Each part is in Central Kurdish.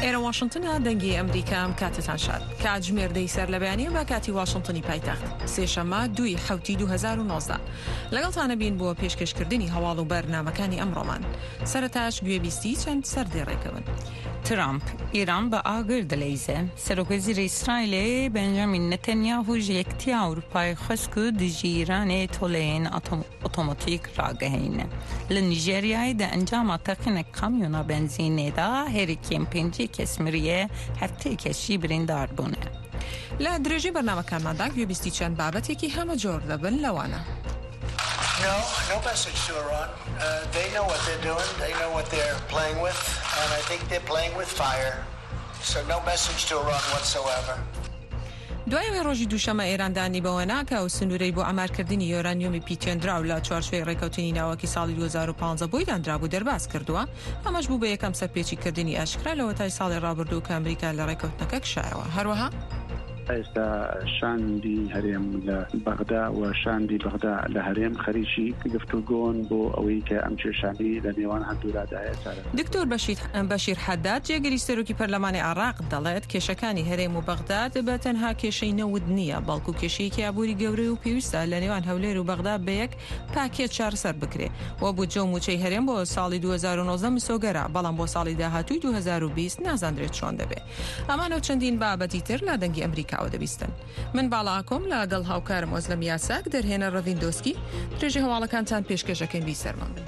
ئێرە واشنگتنە دەنگی ئەمریکام کاتتان شاد کاتژمێردەی سەر لە بەیانیە بە کاتی واشنگتنی پایتەخت سێشەممە 2019 لەگەڵتانە بین بۆ پێشکەشکردنی هەواڵ و بەرنامەکانی ئەمڕۆمان سەرەتاش گوێبیستی چەند سەردێڕێکەون. ترامپ ایران به آگر دلیزه سرکوزیر اسرائیل بنجامین نتانیاهو یکتی اروپای خسکو دیجی ایران تولین اتوماتیک راگهینه لنیجریای ده انجام تقین کامیونا بنزینه دا هریکیم پنجی کسمریه هفته کشی بریندار بونه. لە درێژەی بەرنامەکانماندا گوێبیستی چەند بابەتێکی هەمە جۆر دەبن لەوانە. No message to Iran. They know what they're doing. They know what they're playing with. And I think they're playing with fire. So no message to Iran whatsoever. دوای ڕۆژی دووشەمە ئێراندانی بەوە ناکە و سنوورەی بۆ ئامارکردنی یۆرانیۆمی پیتێنراو لە چوارچوەی ڕێکەوتنی ناوەکی ساڵی 2015 بۆی دانرابوو دەرباز کردووە ئەمەش بوو بە یەکەم سەرپێچیکردنی ئاشکرا لەوە تای ساڵی ڕابردوو کە ئەمریکا لە ڕێکەوتنەکە کشایەوە. هەروەها ئێستا شاندی هەرێم لە بەغدا و شاندی بەغدا لە هەرێم خەریکی گفتوگۆن بۆ ئەوەی کە ئەم کێشانی لە نێوان هەردوولادایە چارە. دکتۆر بەشیر حەداد جێگەری سەرۆکی پەرلەمانی عێراق دەڵێت کێشەکانی هەرێم و بەغداد بە تەنها کێشەی نەود نییە بەڵکو کێشەیەکی ئابووری گەورەی و پێویستە لە نێوان هەولێر و بەغدا بە یەک پاکێت چارەسەر بکرێ و بوو جۆ موچەی هەرێم بۆ ساڵی 2019 مسۆگەرە بەڵام بۆ ساڵی داهاتووی 2020 نازانرێت چۆن دەبێت. ئەمانە چەندین بابەتی تر لە دەنگی ئەمریکاوە دەبیستن. من باڵاکۆم لەگەڵ هاوکارم ئۆزلەم یاساک دەرهێنە ڕەڤیندۆسکی درێژەی هەواڵەکانتان پێشکەشەکەین بیسەرمان بن.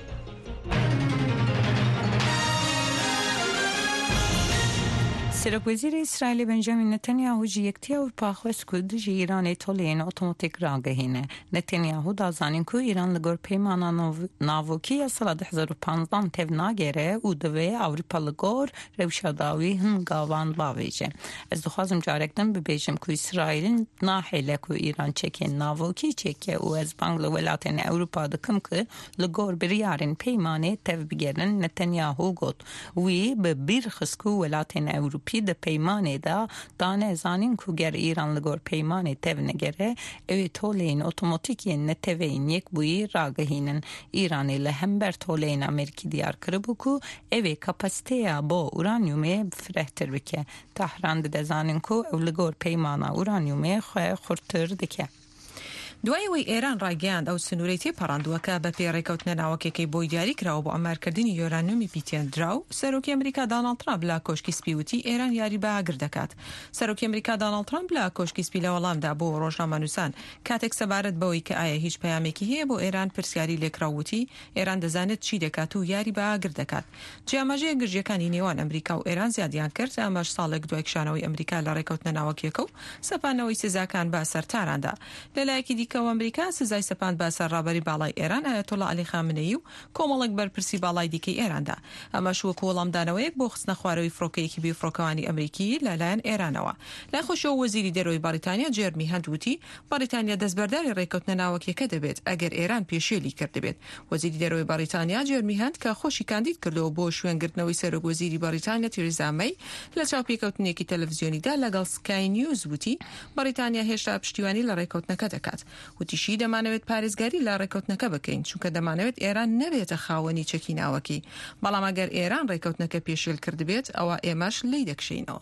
سرکوزیر اسرائیل بنجامین نتانیاهو یکتی اروپا خسکو دیجی ایران تولین اتوماتیک راگهینه. نتانیاهو دازانین که ایران لگور پیمانا ناوکی سال 2015 تف ناگره و دوی اروپا لگور روشاداوی هنگاوان باویجه. از دخوازم جارکتن ببیجم که اسرائیل ناحیله که ایران چکین ناوکی چکه و از بانگل ولاتین اروپا دکم که لگور بریارین پیمانه تف بگیرن. نتانیاهو گوت وی به بیر خسکو ولاتین اروپی د پیمانه دا دانه زانین کو گر ایران لگور پیمانه تو نگره اوی تولین اتوماتیکی نتوین یک بوی راگهینن ایرانی لهمبر تولین امریکی دیار کربو کو اوی کپاسیته با اورانیوم فرهتر بکه تهران ده زانین کو او لگور پیمانه اورانیوم خورتر دکه. دوایەوەی ئێران ڕاگەیاند ئەو سنوورەی تێپەڕاندووەکە بە پێ ڕێکەوتنە ناوەکێکی بۆی دیاری کراوە بۆ ئەمارکردنی یۆرانیۆمی پیتێنراو سەرۆکی ئەمریکا داناڵد ترامپ لە کۆشکی سپی وتی ئێران یاری بە ئاگر دەکات. سەرۆکی ئەمریکا داناڵد ترامپ لە کۆشکی سپی لە وەڵامدا بۆ ڕۆژنامەنووسان کاتێک سەبارەت بەوەی کە ئایا هیچ پەیامێکی هەیە بۆ ئێران پرسیاری لێکراوتی ئێران دەزانێت چی دەکات و یاری بە ئاگر دەکات. جیامەژەیە گرژیەکانی نێوان ئەمریکا و ئێران زیادیان کرد ئەمەش ساڵێک دوای کشانەوەی ئەمریکا لە ڕێکەوتنە ناوەکیەکە و سەپانەوەی سزاکان بە سەرتاراندا. لەلایەکی دیکەوە ئەمریکا سزای سەپاند بە سەرڕابەری باڵای ئێران ئایەتۆڵا عەلی خامنەیی و کۆمەڵێک بەرپرسی باڵای دیکەی ئێراندا. ئەمەش وەکو وەڵامدانەوەیەک بۆ خستنە خوارەوەی فڕۆکەیەکی بیرفڕۆکەوانی ئەمریکی لەلایەن ئێرانەوە. لای خۆشەوە وەزیری دەرەوەی بەریتانیا جێرمی هەند وتی بەریتانیا دەستبەرداری ڕێکەوتنە ناوەکیەکە دەبێت ئەگەر ئێران پێشێلی کردبێت. وەزیری دەرەوەی بەریتانیا جێرمی هەند کە خۆشی کاندید کردەوە بۆ شوێنگرتنەوەی سەرۆکوەزیری بەریتانیا تێریزا مەی لە چاوپێکەوتنێکی تەلەڤیزیۆنیدا لەگەڵ سکای نیوز وتی بەریتانیا هێشتا پشتیوانی لە ڕێکەوتنەکە دەکات. وتیشی دەمانەوێت پارێزگاری لە ڕێکەوتنەکە بکەین چونکە دەمانەوێت ئێران نەبێتە خاوەنی چەکی ناوەکی بەڵام ئەگەر ئێران ڕێکەوتنەکە پێشێل کردبێت ئەوە ئێمەش لی دەکشینەوە.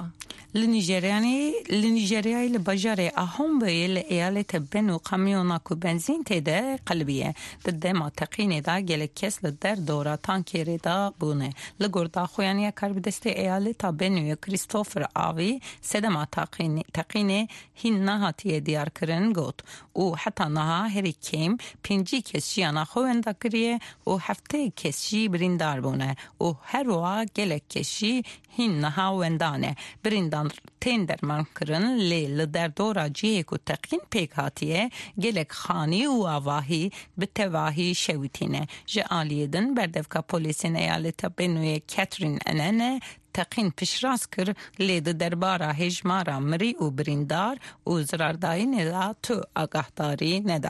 لە نیجریای لە بەژارێ ئاهۆمبێ لە ئەیالێتە بن و قەمیۆناک و بنزین تێدە قەلبیە دەدەما تەقینێدا gelek kes li derdora tankêrê da bûne. Li gorda xuyaniya karbidestê eyaleta Benûyê Christopher Avî sedema teqînê hîn nehatiye diyarkirin got û heta niha herî kêm 5 kes jiyana xwe wenda kiriye û 7 kes jî birîndar bûne û her wiha gelek kes jî hîn niha wendane. Birîndan tên derman kirin lê li derdora cihê ku teqîn pêk hatiye gelek xanî û avahî bi tevahî şewitîne. Ji aliyê din berdevka polîsên eyaleta Benûyê Catherine Enene teqîn piştras kir lê di derbara hejmara mirî û birîndar û zirardayînê da tu agahdarî neda.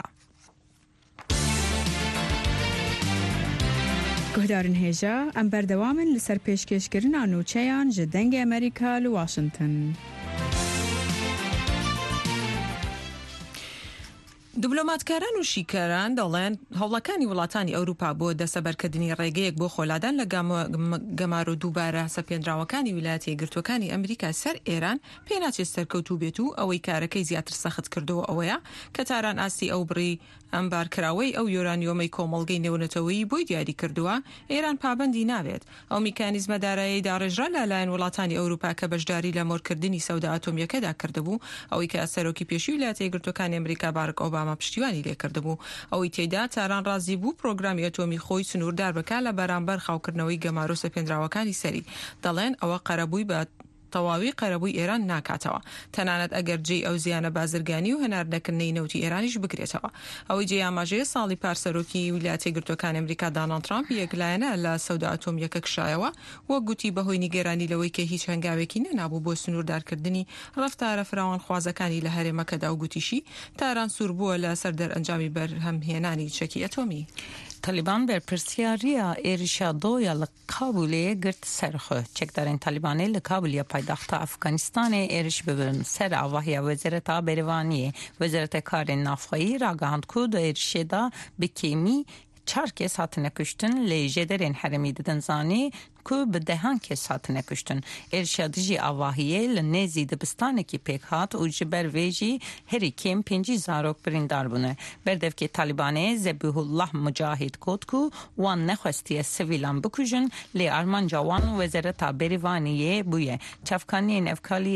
گهدارن هێژە ئەم بەردەوامن لەسەر پێشکەشکردنا نوچەیان ji dengê ئەمریکا li Washington. دیبلۆماتکاران و شیکەران دەڵێن هەوڵەکانی وڵاتانی ئەوروپا بۆ دەسەبەرکردنی ڕێگەیەک بۆ خۆلادان لە گەمار و دووبارە سەپێنراوەکانی ویلایەتە یەکگرتووەکانی ئەمریکا سەر ئێران پێ ناچێت سەرکەوتوو بێت و ئەوەی کارەکەی زیاتر سەخت کردەوە ئەوەیە کە تاران ئاستی ئەو بڕی ئەمبارکراوەی ئەو یۆرانیۆمەی کۆمەڵگەی نێونەتەوەیی بۆی دیاری کردووە ئێران پابەندی نابێت ئەو میکانیزمە دارایی داڕێژرا لەلایەن وڵاتانی ئەوروپا کە بەشداری لە مۆرکردنی سەودا ئاتۆمیەکەدا کردبوو ئەوەی کە سەرۆکی پێشووی ویلایەتە یەکگرتووەکانی ئەمریکا باراک ئۆباما پشتیوانی لێکردبوو ئەوەی تێدا تاران ڕازی بوو پرۆگرامی ئەتۆمی خۆی سنووردار بکات لە بەرامبەر خاوکردنەوەی گەمار و سەپێنراوەکانی سەری دەڵێن ئەوە قەرەبووی بە تەواوی قەرەبووی ئێران ناکاتەوە تەنانەت ئەگەر جێی ئەو زیانە بازرگانی و هەناردەکردنەی نەوتی ئێرانیش بکرێتەوە ئەوەی جێ ئاماژەیە ساڵی پارسەرۆکی ویلایەتە یەکگرتووەکانی ئەمریکا دۆناڵد ترامپ یەکلایەنە لە سەودا ئەتۆمیەکە کشایەوە وەک گوتی بەهۆی نیگەرانی لەوەی کە هیچ هەنگاوێکی نەنابوو بۆ سنووردارکردنی ڕەفتارە فراوانخوازەکانی لە هەرێمەکەدا و گوتیشی تاران سوور بووە لە سەر دەرئەنجامی بەرهەمهێنانی چەکی ئەتۆمی. طالبان برپرسیاریا ایرشا دویا لکابولی گرت سرخو چکدارین طالبانی لکابولی پایتخت افغانستان ایرش ببرن سر آواهی وزارت بروانی وزارت کار نافخایی را گاهند کود ایرشدا بکیمی 4 کس هاتنه کشتن لیجدرین حرمی ددن زانی که به دهان کس هاتنه کشتن ارشادجی آواهیه لنزی دبستانه کی پیک هات و جبر ویجی هری کم 5 زاروک بریندار بونه بردف که طالبانه زبیح الله مجاهد کود کو وان نخواستی سویلان بکوژن لی آرمان جوان وزارت بریوانیه بویه چفکانی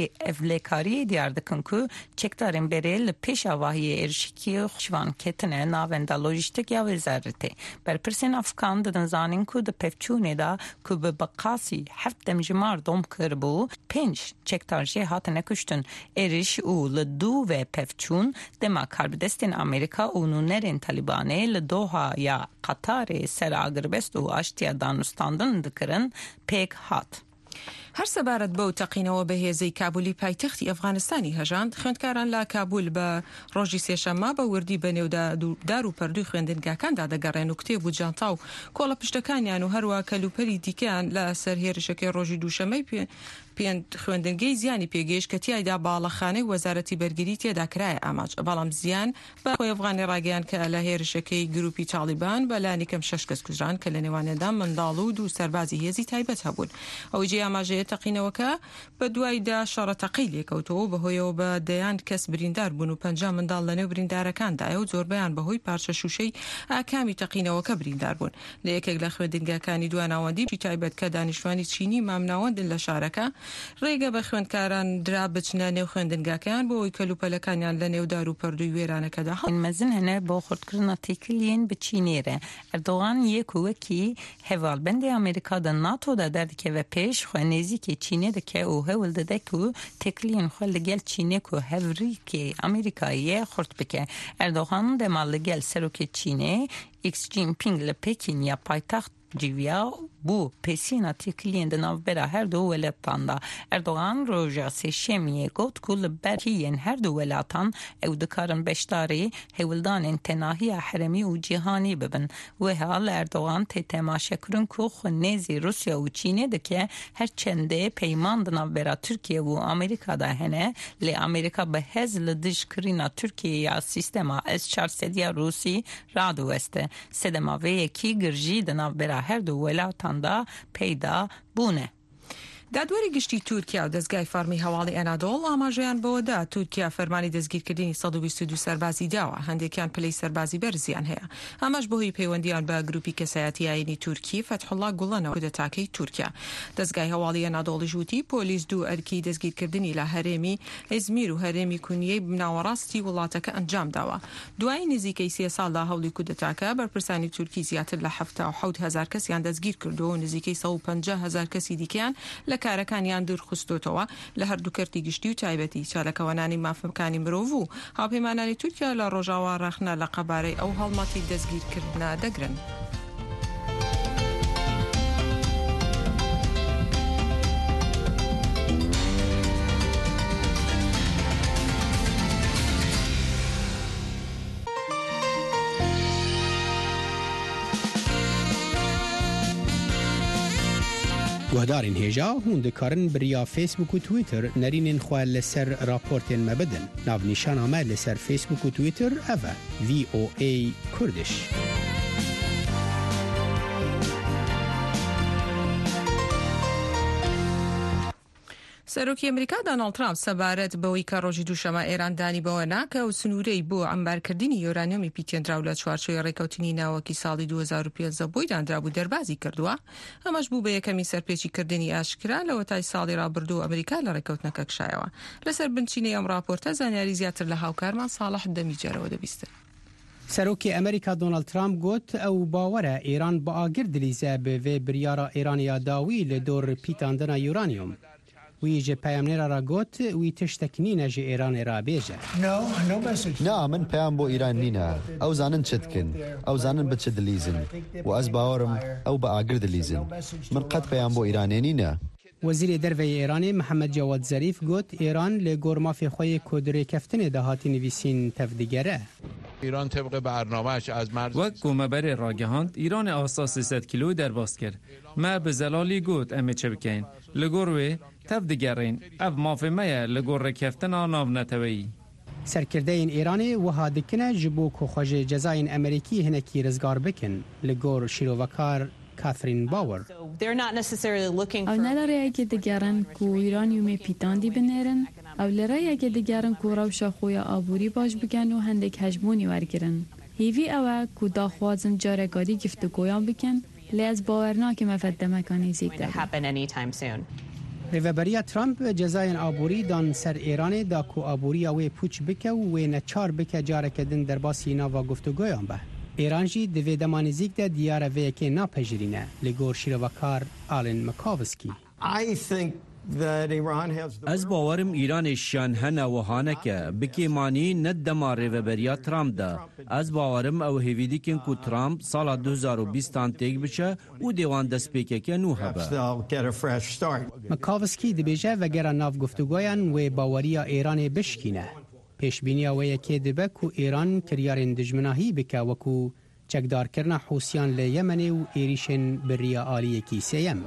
افلیکاری دیار دکن که چکدارین بره لپیش آواهیه ارشکی خوشوان کتنه ناونده لوجیستیک یا وزارته برپرسین افغان ددن زانین که د پفچونه دا که به بقاسی 7 جمار دوم کربو 5 چکتارجی هاتنه کشتن ایرش او لدو و پفچون دما کاربدستین امریکا و نونرین طالبانه لدوها یا قطار سر آگربست و آشتیا دانستاندن دکرن پیک هات. هەر سەبارەت بەو تەقینەوە بەهێزەی کابولی پایتەختی ئەفغانستانی هەژاند خوێندکاران لە کابول بە ڕۆژی سێشەممە بە وردی بەنێودار و پەردووی خوێندنگاکاندا دەگەڕێن و کتێب و جانتا و کۆڵە پشتەکانیان و هەروە کەلوپەری دیکەیان لە سەر هێرشەکەی ڕۆژی دووشەمەی خوێندنگەی زیانی پێگەیشت کە تیایدا باڵەخانەی وەزارەتی بەرگری تێدا کرایە ئاماج بەڵام زیان بە خۆی ئەفغانی ڕاگەیان کە لە هێرشەکەی گروپی تالیبان بەلانی کەم 6 کەس کوژران کە لە نێوانێدا منداڵ و 2 سەربازی هێزی تایبەت هەبوون ئەوەی جێ ئاماژەیە تەقینەوەکە بە دوایدا شەڕەتەقی لێکەوتەوە بەهۆیەوە بە دەیان کەس بریندار بوون و 50 منداڵ لە نێو بریندارەکاندایە و زۆربیان بەهۆی پارچە شوشەی ئاکامی تەقینەوەکە بریندار بوون لە یەکێک لە خوێندنگاکانی دواناوەندی تایبەت کە دانیشتوانی چینی مامناوەندن لە شارەکە ڕێگە بە خوێندکاران درا بچنە نێو خوێندنگاکەیان بۆ ئەوی کەلوپەلەکانیان لە نێودار و پەردووی وێرانەکەدا مەزن هەنە بۆ خۆردکردنە تێکلیێن بچینێرە ئەردۆغان یەکوەکی هێواڵبەندی ئەمریکا ناتۆدا دەردکەوە پێش خوێنێزیکی چینێ دەکە و هەوڵ دەدەک و تێکلیێن خۆ لەگەل چینێک و هەڤریکی ئەمریکاییە خورد بکە ئەردۆغان دەما لەگەل سەرۆکی چینێ ئیکس جینپینگ لە پێکین یا پایتەخت جیویا بو پیسینا تکلین دناو برا هر دو ولاتان دا اردوغان روژا سیشمیه گوت کل برهین هر دو ولاتان او دکارن بشتاری هولدان انتناهی حرمی و جهانی ببن و حال اردوغان تی تماشا کرن که خونیزی روسیا و چینه دکه هر چنده پیمان دناو برا ترکیه و امریکا دا هنه لی امریکا به هزل دش کرینا ترکیه یا سیستما S-400 روسی رادو استه سدما و یکی گرجی دناو برا هر دو ولاتان دا پیدا بونه. دادوەری گشتی تورکیا و دەستگای فەرمی هەواڵی ئەنادۆڵ ئاماژەیان بەوەدا تورکیا فەرمانی دەستگیرکردنی 122 سەربازی داوە هەندێکیان پلەی سەربازی بەرزیان هەیە ئەمەش بەهۆی پەیوەندیان بە گروپی کەسایەتی ئاینی تورکی فەتحوڵڵا گوڵەنەوە کودەتاکەی تورکیا دەستگای هەواڵی ئەنادۆڵی ژووتی پۆلیس 2 ئەرکی دەستگیرکردنی لە هەرێمی ئیزمیر و هەرێمی کونیەی بناوەڕاستی وڵاتەکە ئەنجام داوە دوای نزیکەی 3 ساڵدا هەوڵی کودەتاکە بەرپرسانی تورکی زیاتر لە 77,000 کەسیان دەستگیر کردووە و نزیکەی 150,000 کەسی دیکەیان لە کارەکانیان خستوتەوە لە هەردوو کەرتی گشتی و تایبەتی چالەکەوانانی مافەکانی مرۆڤ و هاوپەیمانانی تورکیا لە ڕۆژاوا ڕەخنە لە قەبارەی ئەو هەڵمەتی دەستگیرکردنە دەگرن. گهدارین هجا هوندکارن بریا فیسبوک و تویتر نرینین خواه لسر راپورتین مبدن ناو نیشان آمد لسر فیسبوک و تویتر اوه VOA کردش. سەرۆکی ئەمریکا دۆناڵد ترامپ سەبارەت بەوەی کە ڕۆژی دووشەمە ئێران دانی بەوە ناکە و سنوورەی بۆ ئەمبارکردنی یۆرانیۆمی پیتێنراو لە چوارچێوەی ڕێکەوتنی ناوەکی ساڵی 2015 بۆی دانرابوو دەربازی کردووە. ئەمەش بوو بە یەکەمی سەرپێچیکردنی ئاشکرا لەوە تای ساڵی ڕابردوو ئەمریکا لە ڕێکەوتنەکە کشایەوە. لەسەر بنچینەی ئەم راپۆرتە زانیاری زیاتر لە هاوکارمان ساڵح دەمیجەرەوە دەبیستن. سەرۆکی ئەمریکا دۆناڵد ترامپ گوت ئەو باوەرە ئێران بە ئاگر دلیزە بەوێ بریارە ئێرانیا داوی لە دۆر پیتاندنا یورانیۆم. ویجه پیامنێرا را گوت وی تشتکنینە جه ئێرانێ را بێژە. نا من پەیام بۆ ئیران نینە ئەو زانن چتکن ئەو زانن بچ دلیزن و ئەس باوەرم ئەو بە ئاگر دلیزن من قەت پەیام بۆ ئیرانێ نینە. وەزیری دەرەوەی ئێرانی محەممەد جەواد زەریف گوت ئێران لێ گۆرمافی خۆی کۆدرێکەفتنێ داهاتی نویسین تەفدیگەرە. ایران طبق برنامه‌اش از مرز وقت کومبر راگهاند ایران آساس 300 کیلو درباز کرد. ما به زلالی گوت امه چه بکین لگوروی تفدیگرین اف مافهمه لگور رکفتن آناو نتوی. سرکردهین ایرانی وها دکنه جبو که خوش جزاین امریکی هنکی رزگار بکن لگور شیروکار کاترین باور. او نلاره اگه دگرن که ایرانیومی پیتاندی بنیرن او لره اگه دگرن که روشا خویا آبوری باش بگن و هندک هجمونی ورگرن. هیوی اوه که داخوازن جارگادی گفتگویان بکن لی از باورنا که مفد مکانی زیگ دارن. ریوبریا ترامپ جزاین آبوری دان سر ایران دا کو آبوری اوی پوچ بکه و نچار بکه جارکدن در باسی ناوا گفتگویان به. ایران جی دوی دمانیزیک ده دیاره ویکی ناپجرینه لگور شیروکار آلن مکاوسکی. از باورم ایران شان هنه و هانکه بکیمانی ندما ریوبریا ترامپ ده. از باورم او هیویدی کن که ترامپ سال 2020 تیگ بچه و دیوان دست پیکه که نو هبه. مکاوسکی دبیجه وگره ناف گفتگویان و باوریا ایران بشکینه. پیشبینی و یکی دبه که ایران کریارین دجمناهی بکه و که چکدار کرنا حوسیان لیمنی و ایریشن بریا آلیه کی سیم.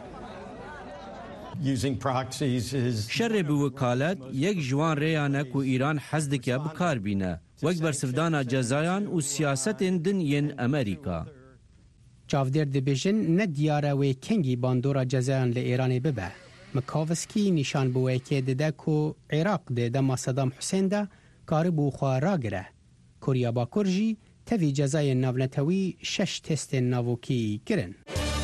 شر به وکالت یک جوان ریانه که ایران حزدکه بکار بینه وک برسفدان جزایان و سیاست دن ین امریکا. چاودر دبیجن ندیاره و کنگی باندورا جزایان لإیران ببه. مکاوسکی نشان بوه که ده که عراق ده ما صدام حسین ده کاربو خواه را گره. کوریا باکور جی توی جزای ناونتوی 6 تست ناوکی گرن.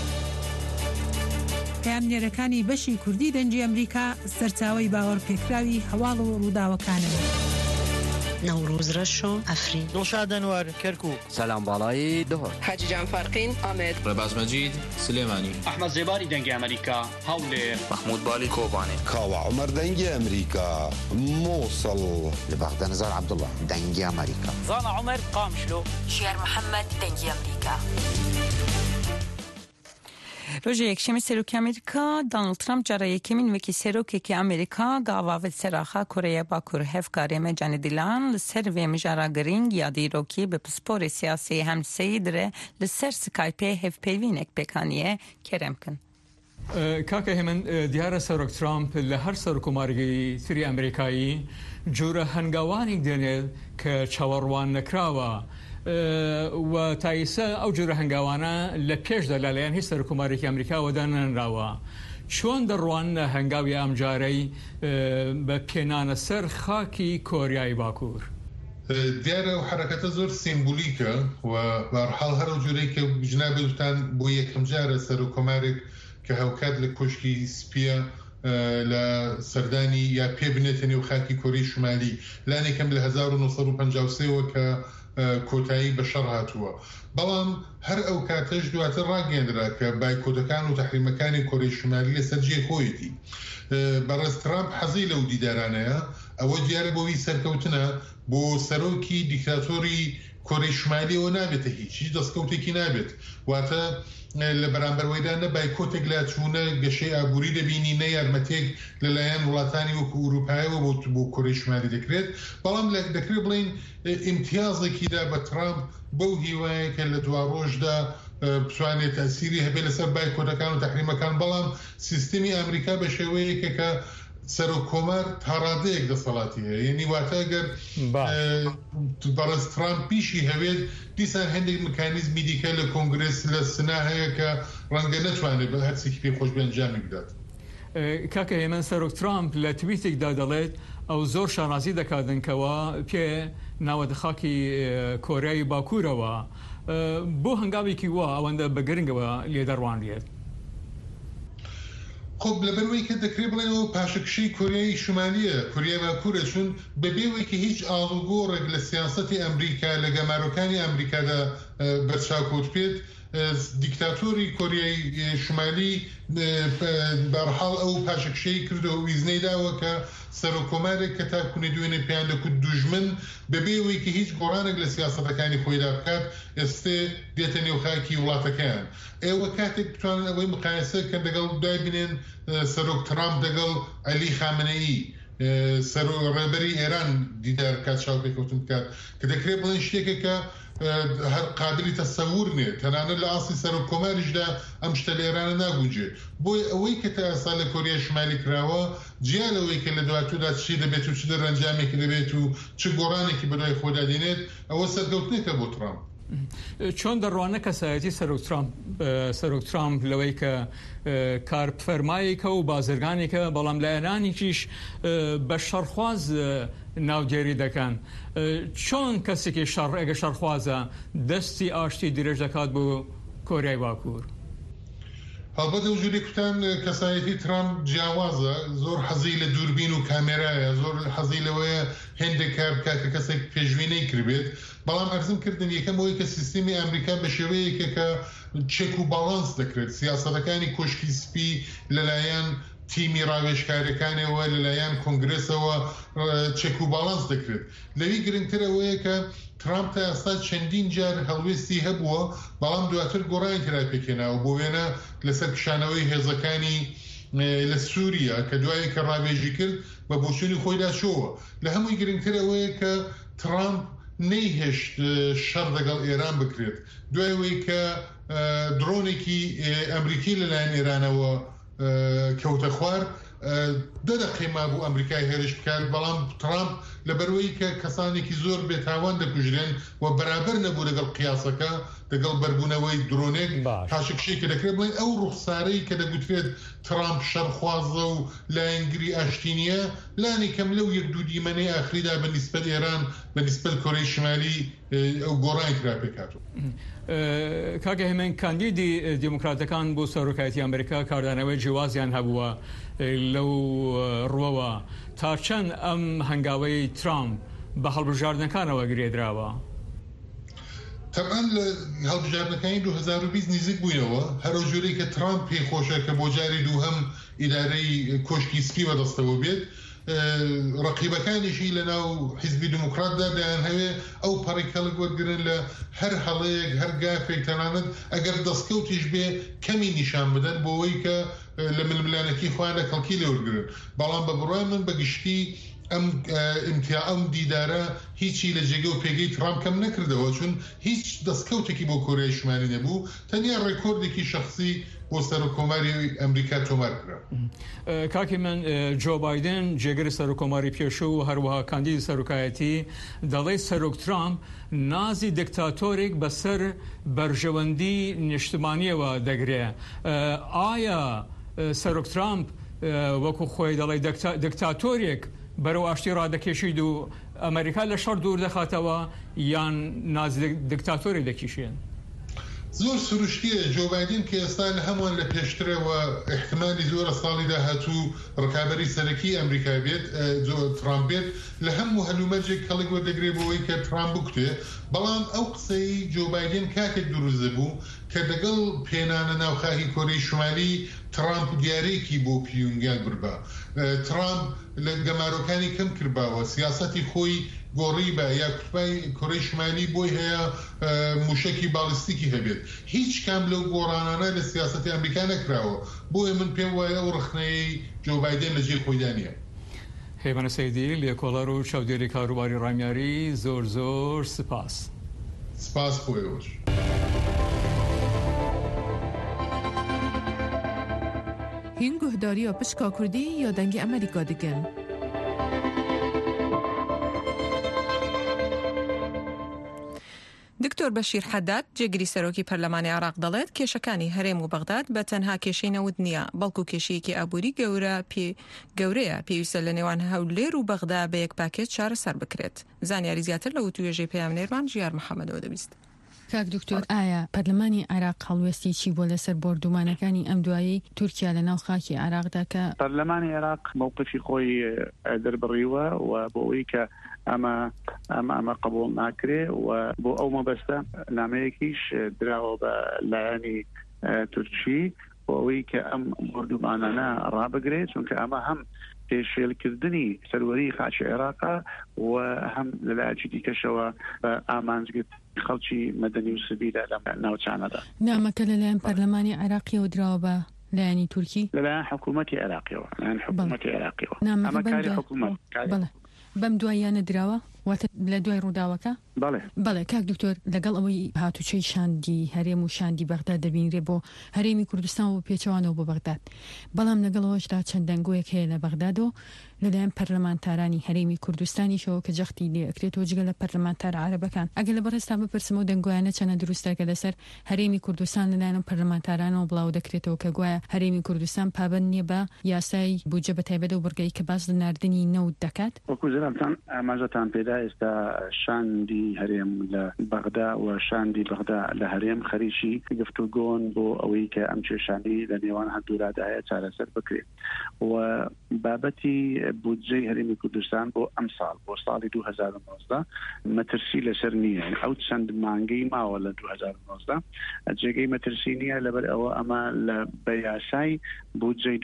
پامنێرەکانی بەشی کوردی دەنجی ئەمریکا سەرچاوەی باوەڕ پێکراوی هەواڵ و ڕووداوەکانن. نوروز رشو افرین دڵشاد ئەنوار کەرکووک سلام باڵایی دهۆر حاجی جان فارقین ئامێد ڕێباز مەجید سلێمانی ئەحمەد زێباری دەنگی ئەمریکا هەولێر محمود بالی کۆبانێ کاوە عومەر دەنگی ئەمریکا مووسڵ لە بەغداد نزار عەبدوڵڵا دەنگی ئەمریکا زانا عومەر قامشلۆ شێر محەممەد دەنگی ئەمریکا. روز یکشنبه سروکی امریکا دونالد ترامپ جرای یکمین وکی سروکی که امریکا گاواوت سراخا کره باکور هفکاری مجانی دیلان لسر و مجارا گرینگ یا دیروکی به پسپور سیاسی هم سیدره لسر سکایپی هف پیوینک بکانیه کرم کن. کاکه همان دیار سروک ترامپ لهر سرکومارگی تری امریکایی جوره هنگاوانی دنیل که چواروان نکراوه و تایسە ئەو جورە هەنگاوانە لە پێشدا لەلایەن هیچ سەرکومارێکی ئەمریکاوە دانراوە چۆن دەڕوان هەنگاوی ئەمجارەی بە پێنانە سەر خاکی کۆریای باکوور. دیارە و حرەکەتە زۆر سیمبولیکە و بەڕحاڵ هەر جورەی کە جنابێتان بۆ یەکەم جارە سەرکۆمارێک کە هەوکات لە کۆشکی سپیە لە سەردانی یا پێ بنێتە نێو خاکی کۆریای شمالی لانێکم لە 1953 کە کۆتایی بە شەڕ هاتووە. بەڵام هەر ئەو کاتەش دواتر ڕاگەیەندرا کە بایکۆتەکان و تەحریمەکانی کۆریای شمالی لەسەر جێ خۆیەتی. بەڕێز ترامپ حەزی لەو دیدارانەیە ئەوە دیارە بۆ وی سەرکەوتنە بۆ سەرۆکی دیکتاتۆری کۆریای شمالیەوە نابێتە هیچ دەستکەوتێکی نابێت واتە لە بەرامبەرەوەیدا نە بایکۆتێک لا چوونە گەشەی ئابووری دەبینی نە یارمەتێک لەلایەن وڵاتانی وەکو ئوروپایەوە بۆ کۆریای شمالی دەکرێت بەڵام دەکرێت بڵین ئیمتیازێکیدا بە ترامپ بەو هیوایە کە لە دوا ڕۆژدا بتوانێت تەسیری هەبێت لەسەر بایکۆتەکان و تەحریمەکان بەڵام سیستمی ئەمریکا بە شێوەیەکە کە سەرۆکۆمار تاڕادەیەک دەسەڵاتی هەیە یعنی واتە ئەگەر بەڕێز ترامپ پیشی هەوێت دیسان هەندێک مکانیزمی دیکە لە کۆنگرس لە سنا هەیە کە ڕەنگە نەتوانێت بە هەرچێکی پێی خۆش بەنجامی بدات. کاکە هێمن سەرۆک ترامپ لە تویتێکدا دەڵێت ئەو زۆر شانازی دەکاتنکەوە پێ ناوەدە خاکی کۆریایی باکوورەوە بۆ هەنگاوێکی وە ئەوەندە بەگرنگەوە لێدەڕوانرێت. خب لەبەرەوەی کە دەکرێت بڵێنەوە پاشەکشەی کۆریایی شمالیە کۆریای باکوورە چون بەبێوەیەکی هیچ ئاڵوگۆڕێک لە سیاسەتی ئەمریکا لە گەمارۆکانی ئەمریکادا بەرچاوکۆت پێت دیکتاتۆری کۆریای شمالی بەرحاڵ ئەو پاشەکشەی کردەوە ویزنەی داوە کە سەرۆکۆمارێک کە تاکوونی دوێنێ پێیان دەکوت دوژمن بەبێوەیەکی هیچ گۆڕانێک لە سیاسەتەکانی خۆیدا بکات ئێستێ دێتە نێوخاکی وڵاتەکەیان ئێوە کاتێک بتوانن ئەوەی مقایسە کە لەگەڵ دوای بنێن سەرۆک ترامپ لەگەڵ عەلی خامنەئی ڕێبەری ئێران دیدار کات چاوپێکەوتن بکات کە دەکرێت بڵێن شتێکێکە هەر قابلی تەسەور نێت تەنانەت لە ئاسی سەرۆکۆماریشدا ئەم شتە لە ئێرانە ناگونجێت بۆی ئەوەی کە تا ئێستا لە کۆریای شمالی کراوە جیا لەوەی کە لە دواتوودا چی دەبێت و چ دەرەنجامێکی دەبێت و چ گۆڕانێکی بەدوای خۆدا دێنێت ئەوە سەرکەوتنێکە بۆ ترامپ. چۆن دەڕوانە کەسایەتی سەرۆک ترامپ لەوەی کە کارفەرمایەکە و بازرگانێکە بەڵام لایەنانێکیش بە شەڕخواز ناودێری دەکەن چۆن کەسێکی ئەگە شەڕخوازە دەستی ئاشتی درێژ دەکات بۆ کۆریای باکوور؟ هەڵبەت ئەو جوری کوتان کەسایەتی ترامپ جیاوازە زۆر حەزی لە دووربین و کامێرایە زۆر حەزی لەوەیە هێندێک کار بکات کە کەسێک پێشبینەی کردبێت بەڵام ئەرزم کردن یەکەم ئەوەی کە سیستمی ئەمریکا بە شێوەیەکە کە چێک و باڵانس دەکرێت سیاسەتەکانی کۆشکی سپی لەلایەن تیمی ڕاوێژکاریەکانەوە لەلایەن کۆنگرسەوە چێک و باڵانس دەکرێت لەوی گرنگتر ئەوەیە کە ترامپ تا ئێستا چەندین جار هەڵوێستی هەبووە بەڵام دواتر گۆڕانی ترا پێکێناوە بۆ وێنە لەسەر کشانەوەی هێزەکانی لە سووریا کە دوایی کە ڕاوێژی کرد بە بۆچوونی خۆیدا چۆوە لە هەمووی گرنگتر ئەوەیە کە ترامپ نەیهێشت شەڕ لەگەڵ ئێران بکرێت دوایەوەی کە درۆنێکی ئەمریکی لەلایەن ئێرانەوە کەوتە خوار دەدەقیما بوو ئەمریکای هێرش بکات بەڵام ترامپ لەبەرەوەی کە کەسانێکی زۆر بێتاوان دەکوژرێن و بەرابەر نەبوو لەگەڵ قیاسەکە لەگەڵ بەربوونەوەی درۆنێک پاشەکشەی کە دەکرێت بڵێن ئەو ڕوخسارەی کە دەگوترێت ترامپ شەڕخوازە و لایەنگری ئاشتینیە لانی کەم لەو یەک دوو دیمەنەی ئاخریدا بە نیسبەت ئێران بە نیسبەت کۆرەی شمالی ئەو گۆڕانی کرا پێکاتوە. کاکە هێمن کاندیدی دیموکراتەکان بۆ سەرۆکایەتی ئەمریکا کاردانەوەی جیوازیان هەبووە لەو ڕوەوە تا چەند ئەم هەنگاوەی ترامپ بە هەڵبژاردنەکانەوە گرێدراوە؟ طبعا لە هەڵبژاردنەکانی 2020 نزیک بووینەوە هەرو ژوورەی کە ترامپ پێی خۆشە کە بۆ جاری دووهەم ئیدارەی کۆشکی سپی بەدەستەوە بێت ڕقیبەکانیشی لەناو حیزبی دموکراتدا دایان هەوێ ئەو پەڕی کەڵک وەرگرن لە هەر هەڵەیەک هەر گافێک تەنانەت ئەگەر دەستکەوتیش بێ کەمی نیشان بدەن بۆەوەی کە لە ململانەکی خۆیان لە کەڵکی لێوەرگرن بەڵام بە بڕای من بەگشتی ئەم دیدارە هیچی لە جێگە و پێگەی ترامپ کەم نەکردەوە چون هیچ دەستکەوتێکی بۆ کۆریای شمالی نەبوو تەنیا ڕێکۆردێکی شخصی بۆ سەرۆکۆماری ئەمریکا تۆمار کرا. کاکی من جۆ بایدن جێگەری سەرۆکۆماری پێشوو و هەروەها کاندیدی سەرۆکایەتی دەڵێ سەرۆک ترامپ نازی دکتاتۆرێک بەسەر بەرژەوەندی نیشتمانیەوە دەگرێ. ئایا سەرۆک ترامپ وەکو خۆی دەڵێ دکتاتۆرێک بەرەو ئاشتی ڕادەکێشید و ئەمریکا لە شەڕ دوور دەخاتەوە یان نازی دکتاتۆری دەکیشێن؟ زۆر سروشتیە جۆ بایدن کە ئێستا لە هەمووان لە پێشترەوە احتمالی زۆرە ساڵی داهاتوو ڕکابەری سەرەکی ئەمریکا بێت ترامپ بێت لە هەموو هەلومەرجێک کەڵک وەردەگرێت بۆەوەی کە ترامپ بکوتێ بەڵام ئەو قسەی جۆ بایدن کاتێک دروست دەبوو کە دەگەڵ پێنانە ناوخاهی کۆرەی شمالی ترامپ دیارەیەکی بۆ پیونگیان بربا ترامپ لە گەمارۆکانی کەم کردباوە سیاسەتی خۆی گۆڕی بە یا کوتبای کۆرەی شمالی بۆی هەیە موشکی باڵستیکی هەبێت هیچ کام لەو گۆڕانانە لە سیاسەتی ئەمریکا نەکراوە بۆیە من پێم وایە ئەو ڕخنەی جۆ بایدن لە جێ خۆیدا نییە. هێمنە سەیدی لێکۆڵەر و چاودێری کاروباری ڕامیاری زۆر زۆر سپاس. سپاس خۆیەوەش. هین گهداری یا پشکا کردی یا دنگ امریکا دکن. دکتۆر بەشیر حەداد جێگری سەرۆکی پەرلەمانی عێراق دەڵێت کێشەکانی هەرێم و بەغداد بە تەنها کێشەی نەوت نییە بەڵکو کێشەیەکی ئابووری گەورەیە پێویستە لە نێوان هەولێر و بەغدا بە یەک پاکێت چارەسەر بکرێت. زانیاری زیاتر لە وتوێژەی پەیامنێرمان ژیار محەممەدەوە دەبیست. کاک دکتۆر ئایا پەرلەمانی عێراق هەڵوێستی چی بۆ لەسەر بردومانەکانی ئەم دوایی تورکیا لە ناو خاکی عێراقدا کە پەرلەمانی عێراق موقفی خۆی دەربڕیوە و بۆ ئەوەی کە ئەمە قبول ناکرێ و بۆ ئەو مەبەستە نامەیەکیش دراوە بە لایەنی تورکی بۆ ئەوەی کە ئەم بردومانانە ڕابگرێت چونکە ئەمە هەم پێشێلکردنی سەروەری خاچی عێراقا و هەم لەلایەکی دیکەشەوە بە ئامانجگرت خەڵکی مەدەنی و سڤیلە لە ناوچانەدا. نامەکە لەلایەن پەرلەمانی عێراقیەوە دراوە بە لایەنی تورکی لەلایەن حکوومەتی عێراقیەوە لەلایەن حکوومەتی عێراقیەوە ئەمە کاری حکوومەت بەم دواییانە دراوە واتە لە دوای ڕووداوەکە بەڵێ کاک دکتۆر لەگەڵ ئەوەی هاتوچەی شاندی هەرێم و شاندی بەغداد دەبینرێ بۆ هەرێمی کوردستان و پێچەوانەوە بۆ بەغداد بەڵام لەگەڵەوەشدا چەند دەنگۆیەک هەیە لە بەغداد و لەلایەن پەرلەمانتارانی هەرێمی کوردستانیشەوە کە جەختی لێ ئەکرێتەوە جگە لە پەرلەمانتار عەرەبەکان ئەگەر لە بەڕێستا بپرسمەوە دەنگۆیانە چەنە دروستە کە لەسەر هەرێمی کوردستان لەلایەن پەرلەمانتارانەوە بڵاو دەکرێتەوە کە گوایە هەرێمی کوردستان پابەند نییە بە یاسای بودجە بەتایبەت و بڕگەی کە باس لە ناردنی نەوت دەکات وەکو زەرامتان ئاماژەتان پێدا ئێستا شاندی هەرێم لە بەغدا و شاندی بەغدا لە هەرێم خەریکی گفتوگۆن بۆ ئەوەی کە ئەم کێشانەی لە نێوان هەردوولادایە چارەسەر بکرێت و بابەتی بودجەی هەرێمی کوردستان بۆ ئەم ساڵ بۆ ساڵی 2019 مەترسی لەسەر نییە ئەو چەند مانگەی ماوە لە 2019 جێگەی مەترسی نییە لەبەر ئەوە ئەمە لە بەیاسای بودجەی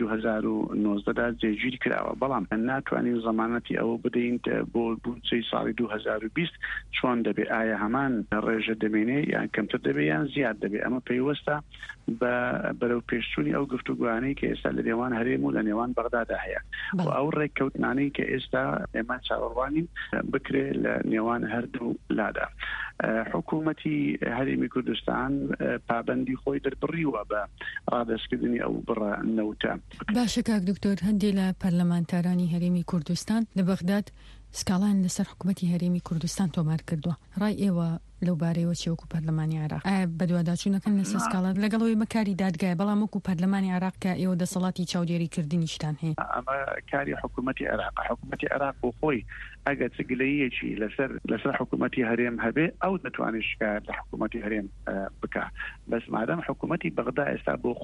2019 دا جێگیری کراوە بەڵام ناتوانین زەمانەتی ئەوە بدەین بۆ بودجەی ساڵی 2020 چۆن دەبێت ئایا هەمان ڕێژە دەمێنێ یان کەمتر دەبێت یان زیاد دەبێت ئەمە پێیوەستە بەرەو پێشچوونی ئەو گفتوگوانەی کە ئێستا لە نێوان هەرێم و لە نێوان بەغدادا هەیە و ئەو ڕێککەوتنانەی کە ئێستا ئێمە چاوەڕوانین بکرێ لە نێوان هەردوو لادا حکوومەتی هەرێمی کوردستان پابەندی خۆی دەربڕیوە بە ڕادەستکردنی ئەو بڕە نەوتە. باشە کاک دکتۆر هەندێک لە پەرلەمانتارانی هەرێمی کوردستان لە بەغداد سکاڵان لەسەر حکوومەتی هەرێمی کوردستان تۆمار کردووە ڕای ئێوە لەو بارەیەوە چێوەکو پەرلەمانی عێراق بەدواداچوونەکەن لەسەر سکاڵات لەگەڵەوەی مەکاری دادگایە بەڵام وەکو پەرلەمانی عێراق کە ئێوە دەسەڵاتی چاودێریکردنیشتان هەیە ئەمە کاری حکوومەتی عێراق بۆ خۆی ئەگەر چگلەیەکی لەسەر حکوومەتی هەرێم هەبێ ئەو دەتوانێت شکایەت لە حکوومەتی هەرێم بکە بەس مادام حکوومەتی بەغدا ئێستا بۆ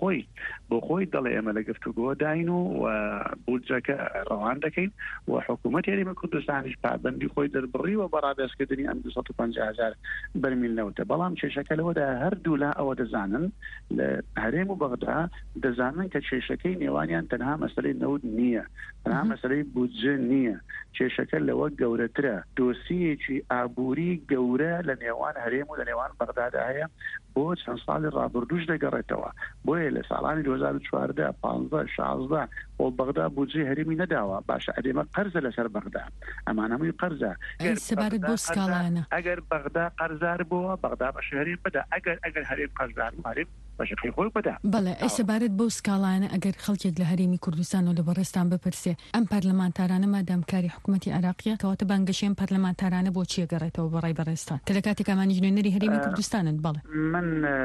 خۆی دەڵێ ئێمە لە گفتوگۆ داین و بودجەکە ڕەوان دەکەین و حکوومەتی هەرێمی کوردستانیش پابەندی خۆی دەربڕیوە بە ڕادەستکردنی ئەم 250,000 بەرمیل نەوتە بەڵام کێشەکە لەوەدا هەردوو لا ئەوە دەزانن لە هەرێم و بەغدا دەزانن کە کێشەکەی نێوانیان تەنها مەسەلەی نەوت نییە تەنها مەسەلەی بودجە نییە کێشەکە لەوە گەورەترە دۆسیەکی ئابووری گەورە لە نێوان هەرێم و لە نێوان بەغدادا هەیە بۆ چەند ساڵی ڕابردوش دەگەڕێتەوە بۆیە لە ساڵانی 2014 15 16 بۆ بەغدا بودجەی هەرێمی نەداوە باشە ئەدێمە قەرزە لەسەر بەغدا ئەمانەمووی قەرزە سەبارەت بۆ سکاڵانە ئەگەر بەغدا قەرزار بووە بەغدا بە هەرێم بەدا ئەگەر هەرێم قەرزار هەرێم بەشەکەی خۆی بەدا بەڵێ سەبارەت بۆ سکاڵانە ئەگەر خەڵکێک لە هەرێمی کوردستان و لە بەڕێستان بپرسێ ئەم پەرلەمانتارانە مادامکاری حکوومەتی عێراقیە کەواتە بانگەشێن پەرلەمانتارانە بۆ چیە گەڕێتەوە بەڕای بەڕێستان کە لە کاتێک ئەمانی ژنێنەری هەرێمی کوردستانن بەڵێ من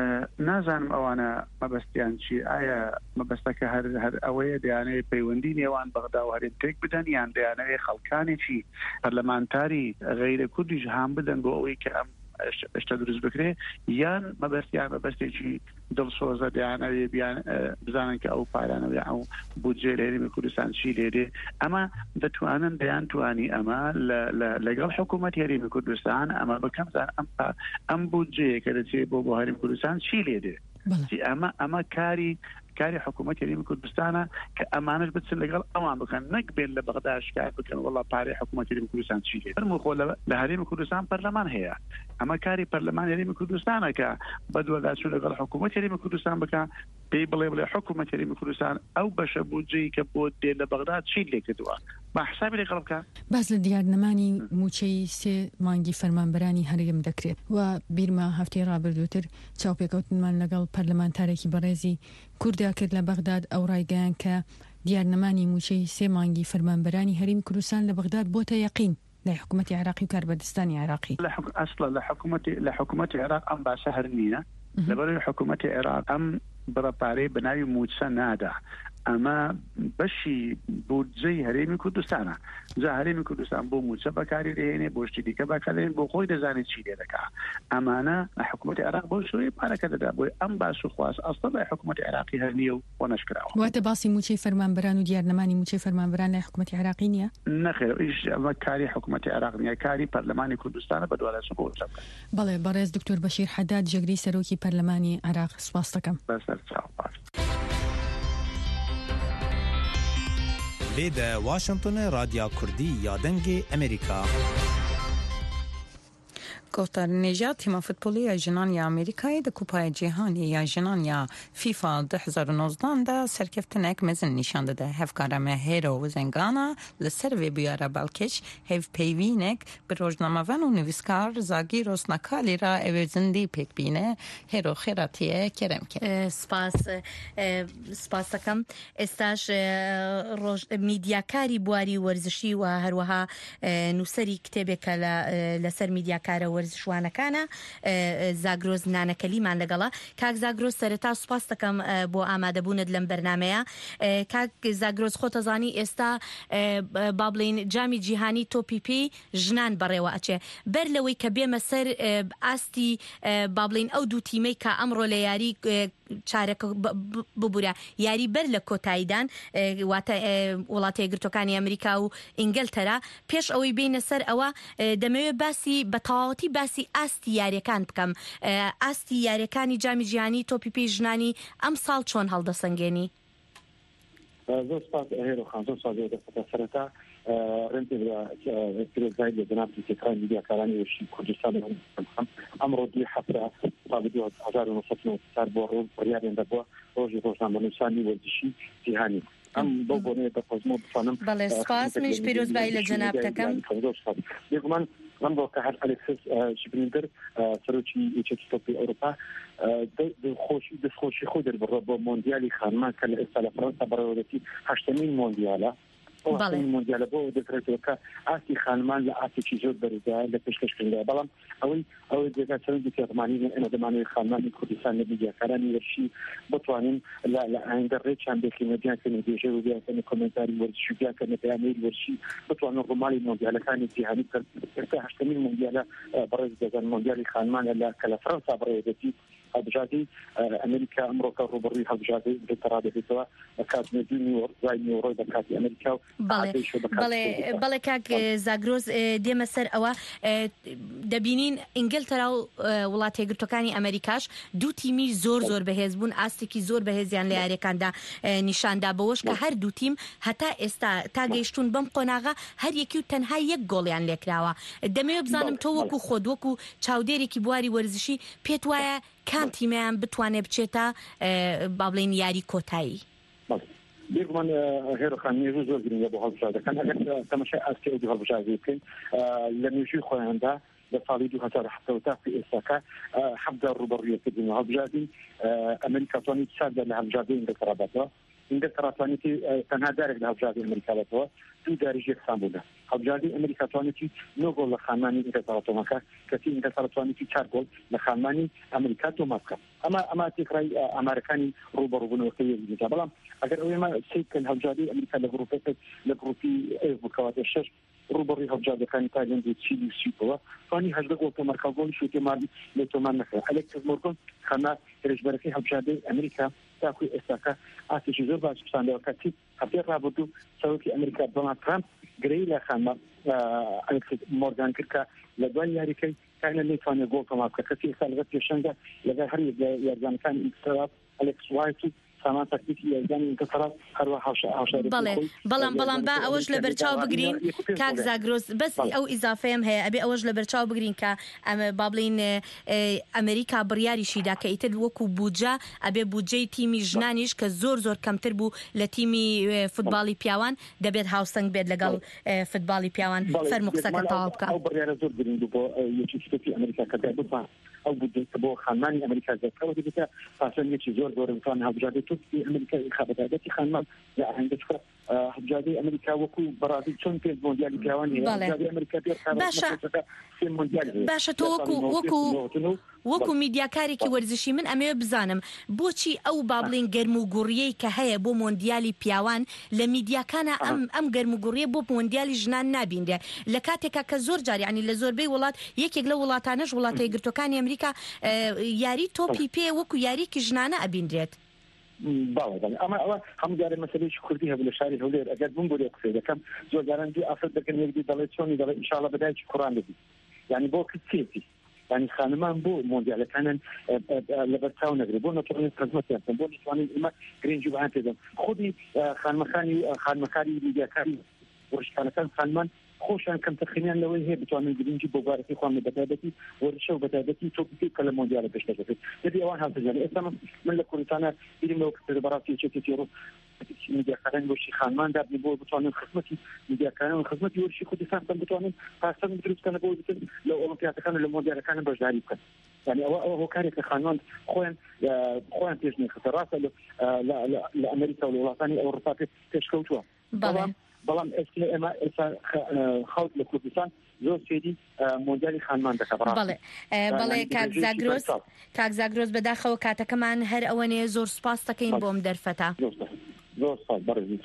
نازانم ئەوانە مەبەستیان چی ئایا مەبەستەکە هەر ئەوەیە دەیانەوێت پەیوەندی نێوان بەغدا و هەرێم تێک بدەن یان دەیانەوێت خەڵکانێکی پەرلەمانتاری غەیرە کوردیش هام بدەن بۆ ئەوەی کە ئەم شتە دروست بکرێ یان مەبەستێکی دڵسۆزە دەیانەوێت بزانن کە ئەو پارانەوەی ئەو بودجێ لە هەرێمی کوردستان چی لێدێ ئەمە دەتوانن دەیانتوانی ئەمە لەگەڵ حکوومەتی هەرێمی کوردستان ئەمە بکەم ئەم بودجەیە کە دەچێت بۆ هەرێمی کوردستان چی لێدێ ئەمە کاری حکوومەت هەرێمی کوردستانە کە ئەمانش بچن لەگەڵ ئەوان بکەن نەک بێن لە بەغدا شکایەت بکەن وەڵا پارەی حکوومەت هەرێمی کوردستان چی لێ خۆ لە هەرێمی کوردستان پەرلەمان هەیە ئەمە کاری پەرلەمان هەرێمی کوردستانە کە بەدوەداچوون لەگەڵ حکوومەت هەرێمی کوردستان بکە پێی بڵێ حکوومەت هەرێمی کوردستان ئەو بەشە بودجەی کە بۆ دێ لە بەغدا چی لێ کردووە با حسابی لەگەڵ باز لە دیارنەمانی موچەی سێ مانگی فەرمانبەرانی هەرێم دەکرێت و بیرما هەفتەی ڕابردووتر چاوپێکەوتنمان لەگەڵ پەرلەمانتارێکی بەڕێزی کووردا کرد لە بەغداد ئەو ڕایگەیان کە دیارنەمانی موچەی سێ مانگی فەرمانبەرانی هەرێمی کوردستان لە بەغداد بۆتە یەقین لە حکوومەتی عێراقی و کاربەدەستانی عێراقی ئەسڵ لە حکوومەتی عێراق ئەم باسە هەر نییە لەبەر حکوومەتی عێراق ئەم بڕەپارەی بەناوی موچە نادا ئەمە بەشی بودجەی هەرێمی کوردستانە جا هەرێمی کوردستان بۆ موچە بەکاری دێنێ بۆ شتی دیکە بەکارێن بۆ خۆی دەزانێت چی لێ دەکا ئەمانە حکوومەتی عێراق بۆ شوی پارەکە دەدا بۆی ئەم باس و خواست ئەسڵ لە حکوومەتی عێراقی هەر نییە و بۆ نەشکراوە واتە باسی موچەی فەرمانبەران و دیارنەمانی موچەی فەرمانبەران لە حکوومەتی عێراقی نییە نەخێر ئیش ئەمە کاری حکوومەتی عێراق نییە کاری پەرلەمانی کوردستانە بە دوالە بۆ بەڵێ بەڕێز دکتۆر بەشیر حەداد جێگرەی سەرۆکی پەرلەمانی عێراق سپاس دەکەم بەسەر چاوپاس لێدە واشنگتن رادیا کوردی یا دەنگی ئەمریکا گفتار نژاد تیم فوتبولی جنانی آمریکایی در کوپای جهانی یا جنانی فیفا 2019 ده سرکفتنک مزن نشان داده. هفکارم هیرو و زنگانا لسر وی بیاره بلکش هف پیوینک به روزنامه و نویسکار زاگیروس نکالی را اوزندی پیک بینه. هیرو خیراتیه کرم که سپاس کم استاش میدیاکاری بواری ورزشی و هر وها نوسری کتابی کلا لسر میدیاکار ورزشوانەکانە زاگرۆز نانەکەلیمان لەگەڵا کاک زاگرۆز سەرەتا سوپاس دەکەم بۆ ئامادەبوونت لەم بەرنامەیە کاک زاگرۆز خۆتەزانی ئێستا با بڵین جامی جیهانی تۆپیپی ژنان بەڕێوە ئەچێ بەر لەوەی کە بێمە سەر ئاستی با بڵین ئەو دوو تیمەی کە ئەمڕۆ لە یاری چارەکە ببوورە یاری بەر لە کۆتاییدان واتە وڵاتە یەکگرتووەکانی ئەمریکا و ئینگلتەرا پێش ئەوەی بینە سەر ئەوە دەمەوێت باسی بە تەواوەتی باسی ئاستی یاریەکان بکەم ئاستی یاریەکانی جامی جیهانی تۆپیپی ژنانی ئەم ساڵ چۆن هەڵدەسەنگێنی زۆر سپاس هێرو خان زۆر سپاس دەکەم سەرەتا ڕێنتی پیرۆزبایی لە جەناب تێکڕای میدیاکارانی وشی کوردستان ئەمڕۆ دوی هەفتە ساڵی 1990 بۆ ڕۆژ بڕیاریان دەبووە ڕۆژی ڕۆژنامەنووسانی وەرزشی جیهانی ئەم بۆ بۆنەیە دەخۆزمەوە بتوانم بەڵێ سپاس منیش پیرۆزبایی لە جەناب دەکەم بێگومان من بۆ کە هەر ئەلێکسس شبریندەر سەرۆکی یەکێتی تۆپی ئەوروپا دەستخۆشی خۆی دەربڕە بۆ مۆندیالی خانمان کە لە ئێستا لە فەڕەنسا بەڕێوەبەتی 8مین مۆندیالە مۆندیالە بۆ دەکرێتەوە کە ئاستی خانمان لە ئاستێکی زۆر بەرزایە لە پێشکەشکردنەوە بەڵام ئەوەی جێگا چەند تێڕمانی ئێمە دەمانوێت خانمانی کوردستان لە میدیاکارانی وەرشی بتوانین لە ئایندە ڕێکیان بێکینە بیانکەنە دێژە و بیانکەنە کۆمنتاری وەرزشی و بیانکەنە پەیامەی وەرشی بتوانن ڕۆماڵی مۆندیالەکانی جیهانی کە 8مین مۆندیالە بەڕێز دەزان مۆندیالی خانمانە کە لە فەڕەنسا بەڕێوەبەتی هەڵبژاردەی ئەمریکا ئەمڕۆکە ڕوبڕووی هەڵبژاردەی دڵتەڕا دەبێتەوە بە کات دوای نیوەڕۆی بە کاتی ئەمریکا و بەڵێ کاک زاگرۆز دێمە سەر ئەوە دەبینین ئینگلتەرا و وڵاتە یەکگرتووەکانی ئەمریکاش دوو تیمی زۆر بەهێز بوون ئاستێکی زۆر بەهێزیان لە یاریەکاندا نیشاندا بەوەش کە هەر دوو تیم هەتا ئێستا تا گەیشتون بەم قۆناغا هەر یەکی و تەنها یەک گۆڵیان لێکراوە دەمەوێت بزانم تۆ وەکو خۆت وەکو چاودێرێکی بواری وەرزشی پێت وایە کام تیمیان بتوانێت بچێتە با بڵین یاری کۆتایی بێگومان هێرو خان نێژوو زۆر گرنگە بۆ هەڵبژاردەکان ئەگەر تەماشای ئاستی ئەو هەڵبژاردی بکەین لە نوێژووی خۆیاندا لە ساڵی 2017 تا ئێستاکە حەبدا ڕوبەڕوویەکردن هەڵبژاردی ئەمریکا توانیت چاردا لە هەڵبژاردی ئینگلتەرا بێتەوە ئینگلتەرا توانێتی تەنها دارێک لە هەڵبژاردی ئەمریکا بێتەوە دوو داریژ یەکسان بووە هەڵبژاردی ئەمریکا توانێتی 9 گۆڵ لە خانمانی ئینگلتەرا تۆمەکە کەسی ئینگلتەرا توانێتی 4 گۆڵ لە خانمانی ئەمریکا تۆمە بکات ئەمە تێکڕای ئامارەکانی ڕوبەڕووبوونەوەکەی یەکدیکە بەڵام ئەگەر ئەوێمە سیکن هەڵبژاردی ئەمریکا لە گروپی ئێف بکەواتە 6 ڕوبەڕووی هەڵبژاردەکانی تایلەند و چیلی و سویدەوە توانی 18 گۆڵ تۆمەرکە گۆڵی شوتێماری لە تۆمان نەکرا ئەلێکس مۆرگان خەما هێرشبەرەکەی هەڵبژاردەی ئەمریکا تاکوی ئێستاکە ئاستێکی زۆر باش پساندەوە کەتی هەفتەی ڕابردوو سەرۆکی ئەمریکا دۆنالد ترامپ گرەی لە خانما ئەلێکس مۆرگان کرد کە لە دوای یاریەکەی کاینە نەیتوانێت گۆڵ تۆمار بکات کەسی ئێستا لەگەڵ پێشەنگە لەگەڵ هەر یاریزانەکانی ئینگلتەرا ئەلێکس وایت و سامان تاکتیکی یزدانی انتصارات هەروە هاوشاری بەڵام با ئەوەش لە بەرچاو بگرین کاک زاگرۆس بەس ئەو ئیزافەیەم هەیە ئەبێ ئەوەش لە بەرچاو بگرین کە ئەمە با بڵین ئەمریکا بڕیاریشیدا کە ئیتر وەکو بودجە ئەبێ بودجەی تیمی ژنانیش کە زۆر کەمتر بوو لە تیمی فوتباڵی پیاوان دەبێت هاوسەنگ بێت لەگەڵ فوتباڵی پیاوان فەرموو قسەکە تەواو بکە. ئەو بڕیارە زۆر گرنگ بۆ یەکێتی ئەمریکا کە بتوان ئەو بودجە بۆ خانمانی ئەمریکا زیاترەوە دەبێتە پاسەندێکی زۆر بتوان هەڵبژاردەی توستی ئەمریکا خابەتابەتی خانمان لە ئاهەنگە هەڵبژاردەی ئەمریکا وەکو بەڕادی چۆن پێ مۆندیالی پیاوانی هەڵبژاردەی ئەمریکا پێ باشە تۆ وەکو میدیاکارێکی وەرزشی من ئەمەوێ بزانم بۆچی ئەو بابلین گەرم و گوڕیەی کە هەیە بۆ مۆندیالی پیاوان لە میدیاکانە ئەم گەرم و گوڕیە بۆ مۆندیالی ژنان نابیندێ لە کاتێکا کە زۆر جاری عنی لە زۆربەی وڵات یەکێک لە وڵاتانەش وڵاتە یەکگرتوەکانی ئەمریکا یاری تۆپی پێ وەکو یاریکی ژنانە ئەبیندرێت. باڵێ ئەمە ئەوە هەموو جارێ مەسەلەیەکی کوردی هەبوو لە شاری هەولێر ئەگەر بووم بۆ لێ قسەی دەکەم زۆر جاران دی ئافرەت دەکەن یەکدی دەڵێت چۆنی دەڵێت ئینشاڵڵا بەدایکی قورآن دەبی یعنی بۆ کچێتی یعنی خانمان بۆ مۆندیالەکانن لەبەرچاو نەگرێت بۆ نەتوانین خزمەتیان بکەن بۆ نتوانین ئێمە گرنگی بەیان پێدەن خودی خانمەکانی میدیاکاری وەرزشکارەکان خانمان خۆشیان کەم تەخینیان لەوەی هەیە بتوانین گرنگی بۆ بارەکەی خۆیان بەتایبەتی وەرزشە و بەتایبەتی تۆپی کە لە مۆندیالە پێش دەکەوێت دەبێ ئەوان هەڵبژێن. ئێستا من لە کوردستانە بیرم لەوە کە بەڕاستی یەکێتی ڕۆ میدیاکاران وەرزشی خانمان دابنی بۆ بتوانین خزمەتی میدیاکاران و خزمەتی وەرزشی کوردستان بتوانین پاسەند دروست بکەن بۆ بتن لە ئۆلیمپیاتەکان و لە مۆندیالەکان بەشداری بکەن. يعني ئەوە هۆکارێک کە خانمان خۆیان پێش نێخستە ڕاستە لە ئەمریکا و لە وڵاتانی ئەوروپا پێشکەوتووە. بەڵام ئێمە ئێستا خەڵک لە کوردستان زۆر فێری مۆندیالی خانمان دەکات. بەڵێ کاک زاگرۆس بەداخەوە کاتەکەمان هەر ئەوەنێ زۆر سوپاس دەکەین بۆم دەرفەتە. زۆر سپاس بەڕێزی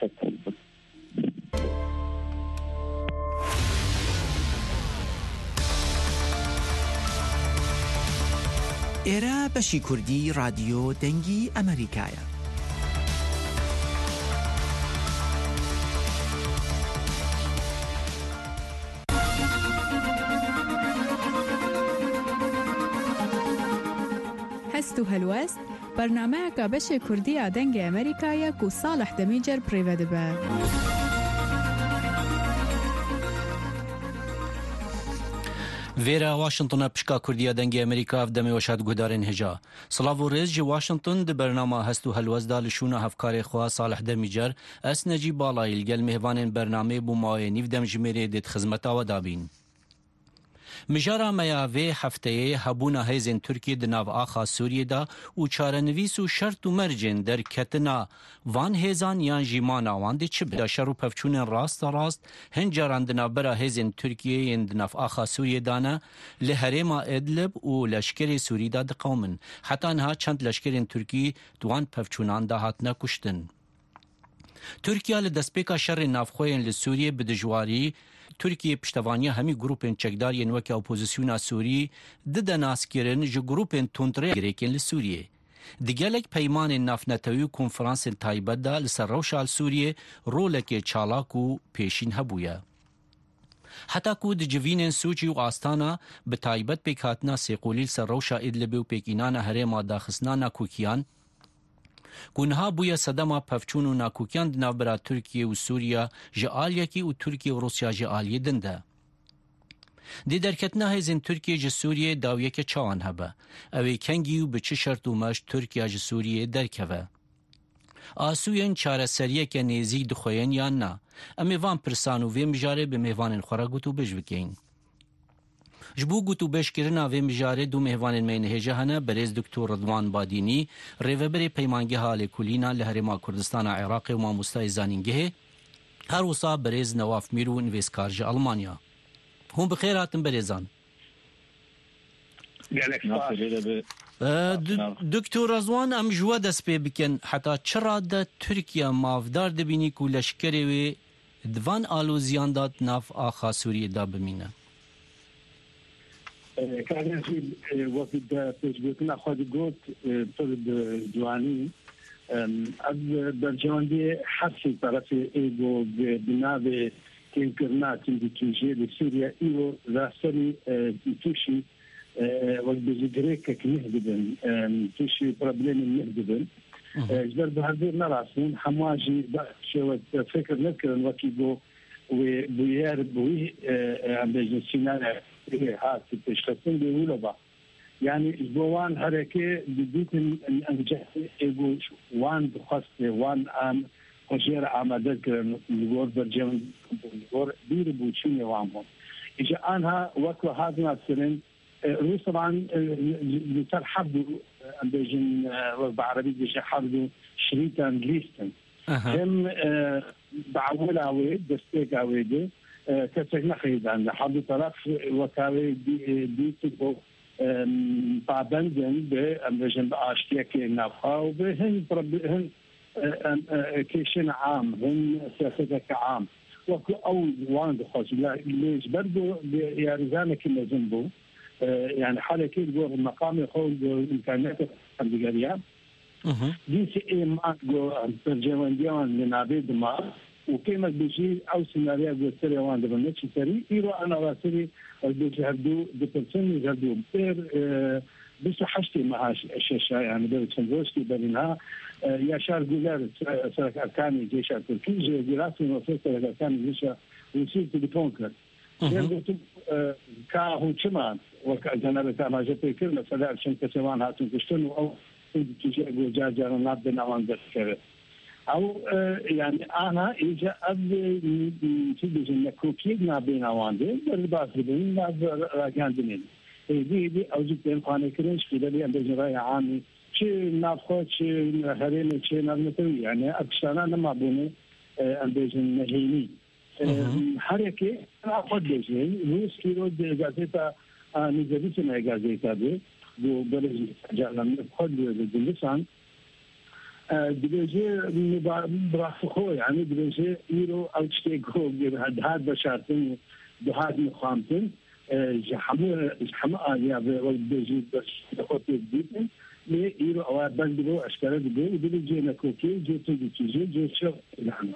ئێرە بەشی کوردی رادیۆ دەنگی ئەمریکایە. هەست و هەلوەست بەرنامەیەکە بەشێ کوردیە دەنگی ئەمریکایە و ساڵح دەمیجەر پڕێوە دەبە. Vêra Washington'a pişka Kurdiya dengê Amerîka ev demê weşat guhdarên hêja. Silav û rêz ji Washington di bernama hest û helwezda li şûna hevkarê xwe Salih Demîcer ez Necîb Balayî li gel mêhvanên bernamê bû mayê nîv dem ji mêrê dê xizmeta we dabîn. Mijara meya vê hefteyê hebûna hêzên Tirkiye di nav axa Sûriyê da û çarenivîs û şert û mercên derketina van hêzan yan jî mana wan dê çi be. Şer û pevçûnên rast hin caran di navbera hêzên Tirkiyeyên di nav axa Sûriyê de ne li herêma Idlib û leşkerê Sûrî da diqewmin. Heta niha çend leşkerên Tirkî di wan pevçûnan da hatine kuştin. Tirkiya li destpêka şerên navxweyên li Sûriyê bi dijwarî Türkiye piştevaniya hemî grupên çekdariyên weke opozisyona Sûrî dide naskirin ji grupên tundrê girêkên li Sûriyê. Di gelek peymanên navnetewî û konferansên taybet da li ser rewşa li Sûriyê rolekê çalak û pêşîn hebûye. Heta ku di civînên Sûcî û Astana bi taybet pêk hatina sêqolî li ser rewşa Idlibê û pêkînana herêma daxistina nakokiyan Gunha bûye sedema pevçûn û nakokiyan di navbera Tirkiye û Sûriya ji aliyekî û Tirkiye û Rusya ji aliyê din de. Dê derketina hêzên Tirkiye ji Sûriyê dawiyeke çawan hebe. Ew ê kengî û bi çi şert û meş Tirkiya ji Sûriyê derkeve. Asûyên çareseriyeke nêzî dixweyên yan na. Em ê van pirsan û vê mijarê bi mêhvanên xwe re gut û bêj bikeyên. Ji bo gut û bêjkirina vê mijarê du mêhvanên me yên hêja hene berêz Dr. Ridwan Badînî, rêveberê peymangeha Lêkolîna li Herêma Kurdistana Iraqê û mamostayê zanîngehê, her wisa berêz Newaf Mîr û nivêskar ji Almanya. Hûn bi xêr hatin berêzan. Dr. Ridwan em ji we dest pê bikin heta çira de Tirkiye mavdar dibînî ku leşkerê wê di van alûziyan da nav axa Sûriyê da bimîne. کارێکی وەکی پێشگوتنا خۆی گوت تۆ جوانی ئەز بەرجەوەندی حەسی طرفی ئێگۆ بناوێ تێنکردنا تیندیکیژێ لە سووریا ئیوە ڕاستەری تووشی وەک بێژگرێکێک نێ ببن تووشی پرۆبلێمی نێ ببن جبر بهذه نراسين حماجي شو فكر نذكر الوكي بو وبيار بوي عند السيناريو هات تشخصين بيقولوا با يعني جبوان حركة بديت الانجاح يقول وان بخص وان ام وشير آماده كرن لغور برجم لغور بير بوشين وامهم إجا أنها وقت هذا ناسرين روس طبعا لتر حبوا بيجن بعربي بيجن حبوا شريطا ليستن هم بعول عويد دستيك عويده كسرنا خيدان حبوا طرف وكاوي دي تبو طابندن بيجن باشتياك نافخا وبهن كيشن عام هم سياستك عام وكو أو وان بخص ليش برضو يا رزانة كنا زنبو يعني حالة كيف جو المقام يقول إمكانيات البقرية دي سي ما جو ترجمان ديوان لنابيد ما وكيما بيجي أو سيناريو جو سري وان دبنتش سري إيرو أنا واسري بيجي هردو دبنسني هردو بير بس حشتي معاش الشاشة يعني بيتشنزوشتي بينها يا شار جولار سرك أركاني جيش التركي جراسي وفيت سرك أركاني جيش وسيلت بتونكر يقول كاهو شمان وكأجنبي كما جت كلمة فلا عشان كسوان هاتون كشتون أو تجي جاجا نابنا وان ذكر أو يعني أنا إجا أبدي تيجي نكوكي نابنا وان ده بالباس بين ناب راجان دنين دي أوجد خانة كرنش في دليل عند جراي عامي شيء نافخ شيء هريم شيء نابنتوي يعني أكشانا نما بونه عند جنهيني حركة أخذ بيجي روس كيلو جازيتا نزلت من جازيتا ده جو بلج جالم خد باللسان بيجي برافخو يعني بيجي يرو أو شيء جو هذا بشرطين بهذا مخامتين جحمة يا بيجي بس خد بيتن ليه يرو أو بندرو أشكال ده بيجي نكوكي جو تيجي جو شو يعني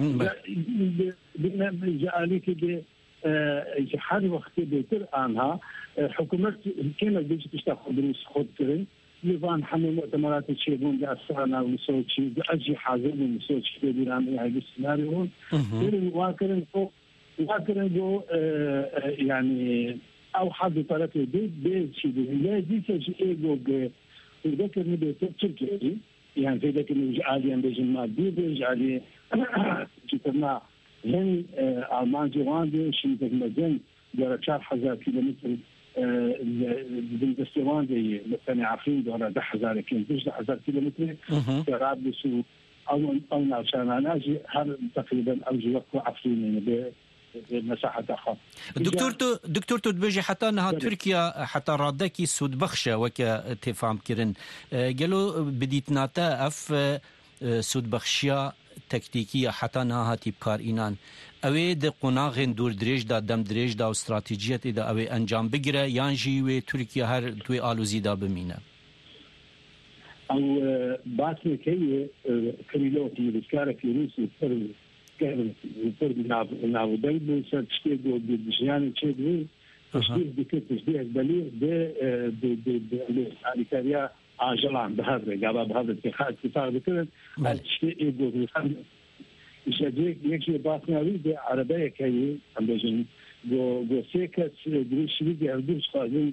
جاء كده حال وقت بيتر عنها حكومة كانت بيجي تشتغل دروس خود كرين نظام حمل مؤتمرات الشيبون بأسرنا ومسوتشي بأجي حاضر ومسوتشي بيران يعني السيناريو كرين واكرن جو يعني أو حد طرف البيت بيت شيء لا دي شيء إيجو ذكر نبي تركي يعني في ذاك الجالي عند جماعة بيجي جتنا هن ألمان جوان شيء تكملين جرى 4000 كيلومتر بالدستوان دي مثلا عارفين دورة 10,000 كيلومتر 10,000 كيلومتر كرابلس أو ناشان أنا جي هر تقريبا أوجي وقت عفرين بمساحة أخرى. دكتور تبجي حتى أنها تركيا حتى رادكي سود بخشة وكا تفهم كرن قالوا بديت ناتا أف سود بخشية تكتيكية حتى أنها هاتي بكار إينان أوي ده قناغين دور دريج دا دم دريج دا واستراتيجية إذا أوي أنجام بقرة يانجي وي تركيا هر توي آلوزي دا بمينة أو باسم كي كريلوتي بسكارة في روسي فرد ناو دلبو سرتشتيجو بجياني تشيجو تشتيج بكت تشتيج بليغ بأليكاريا عاجلان بهذا قابا بهذا اتفاق بكرن تشتيجو بخمس جديك يكشي باطناوي دي عربية كي عم بيجن جو سيكت دريش ليدي عردوش قادم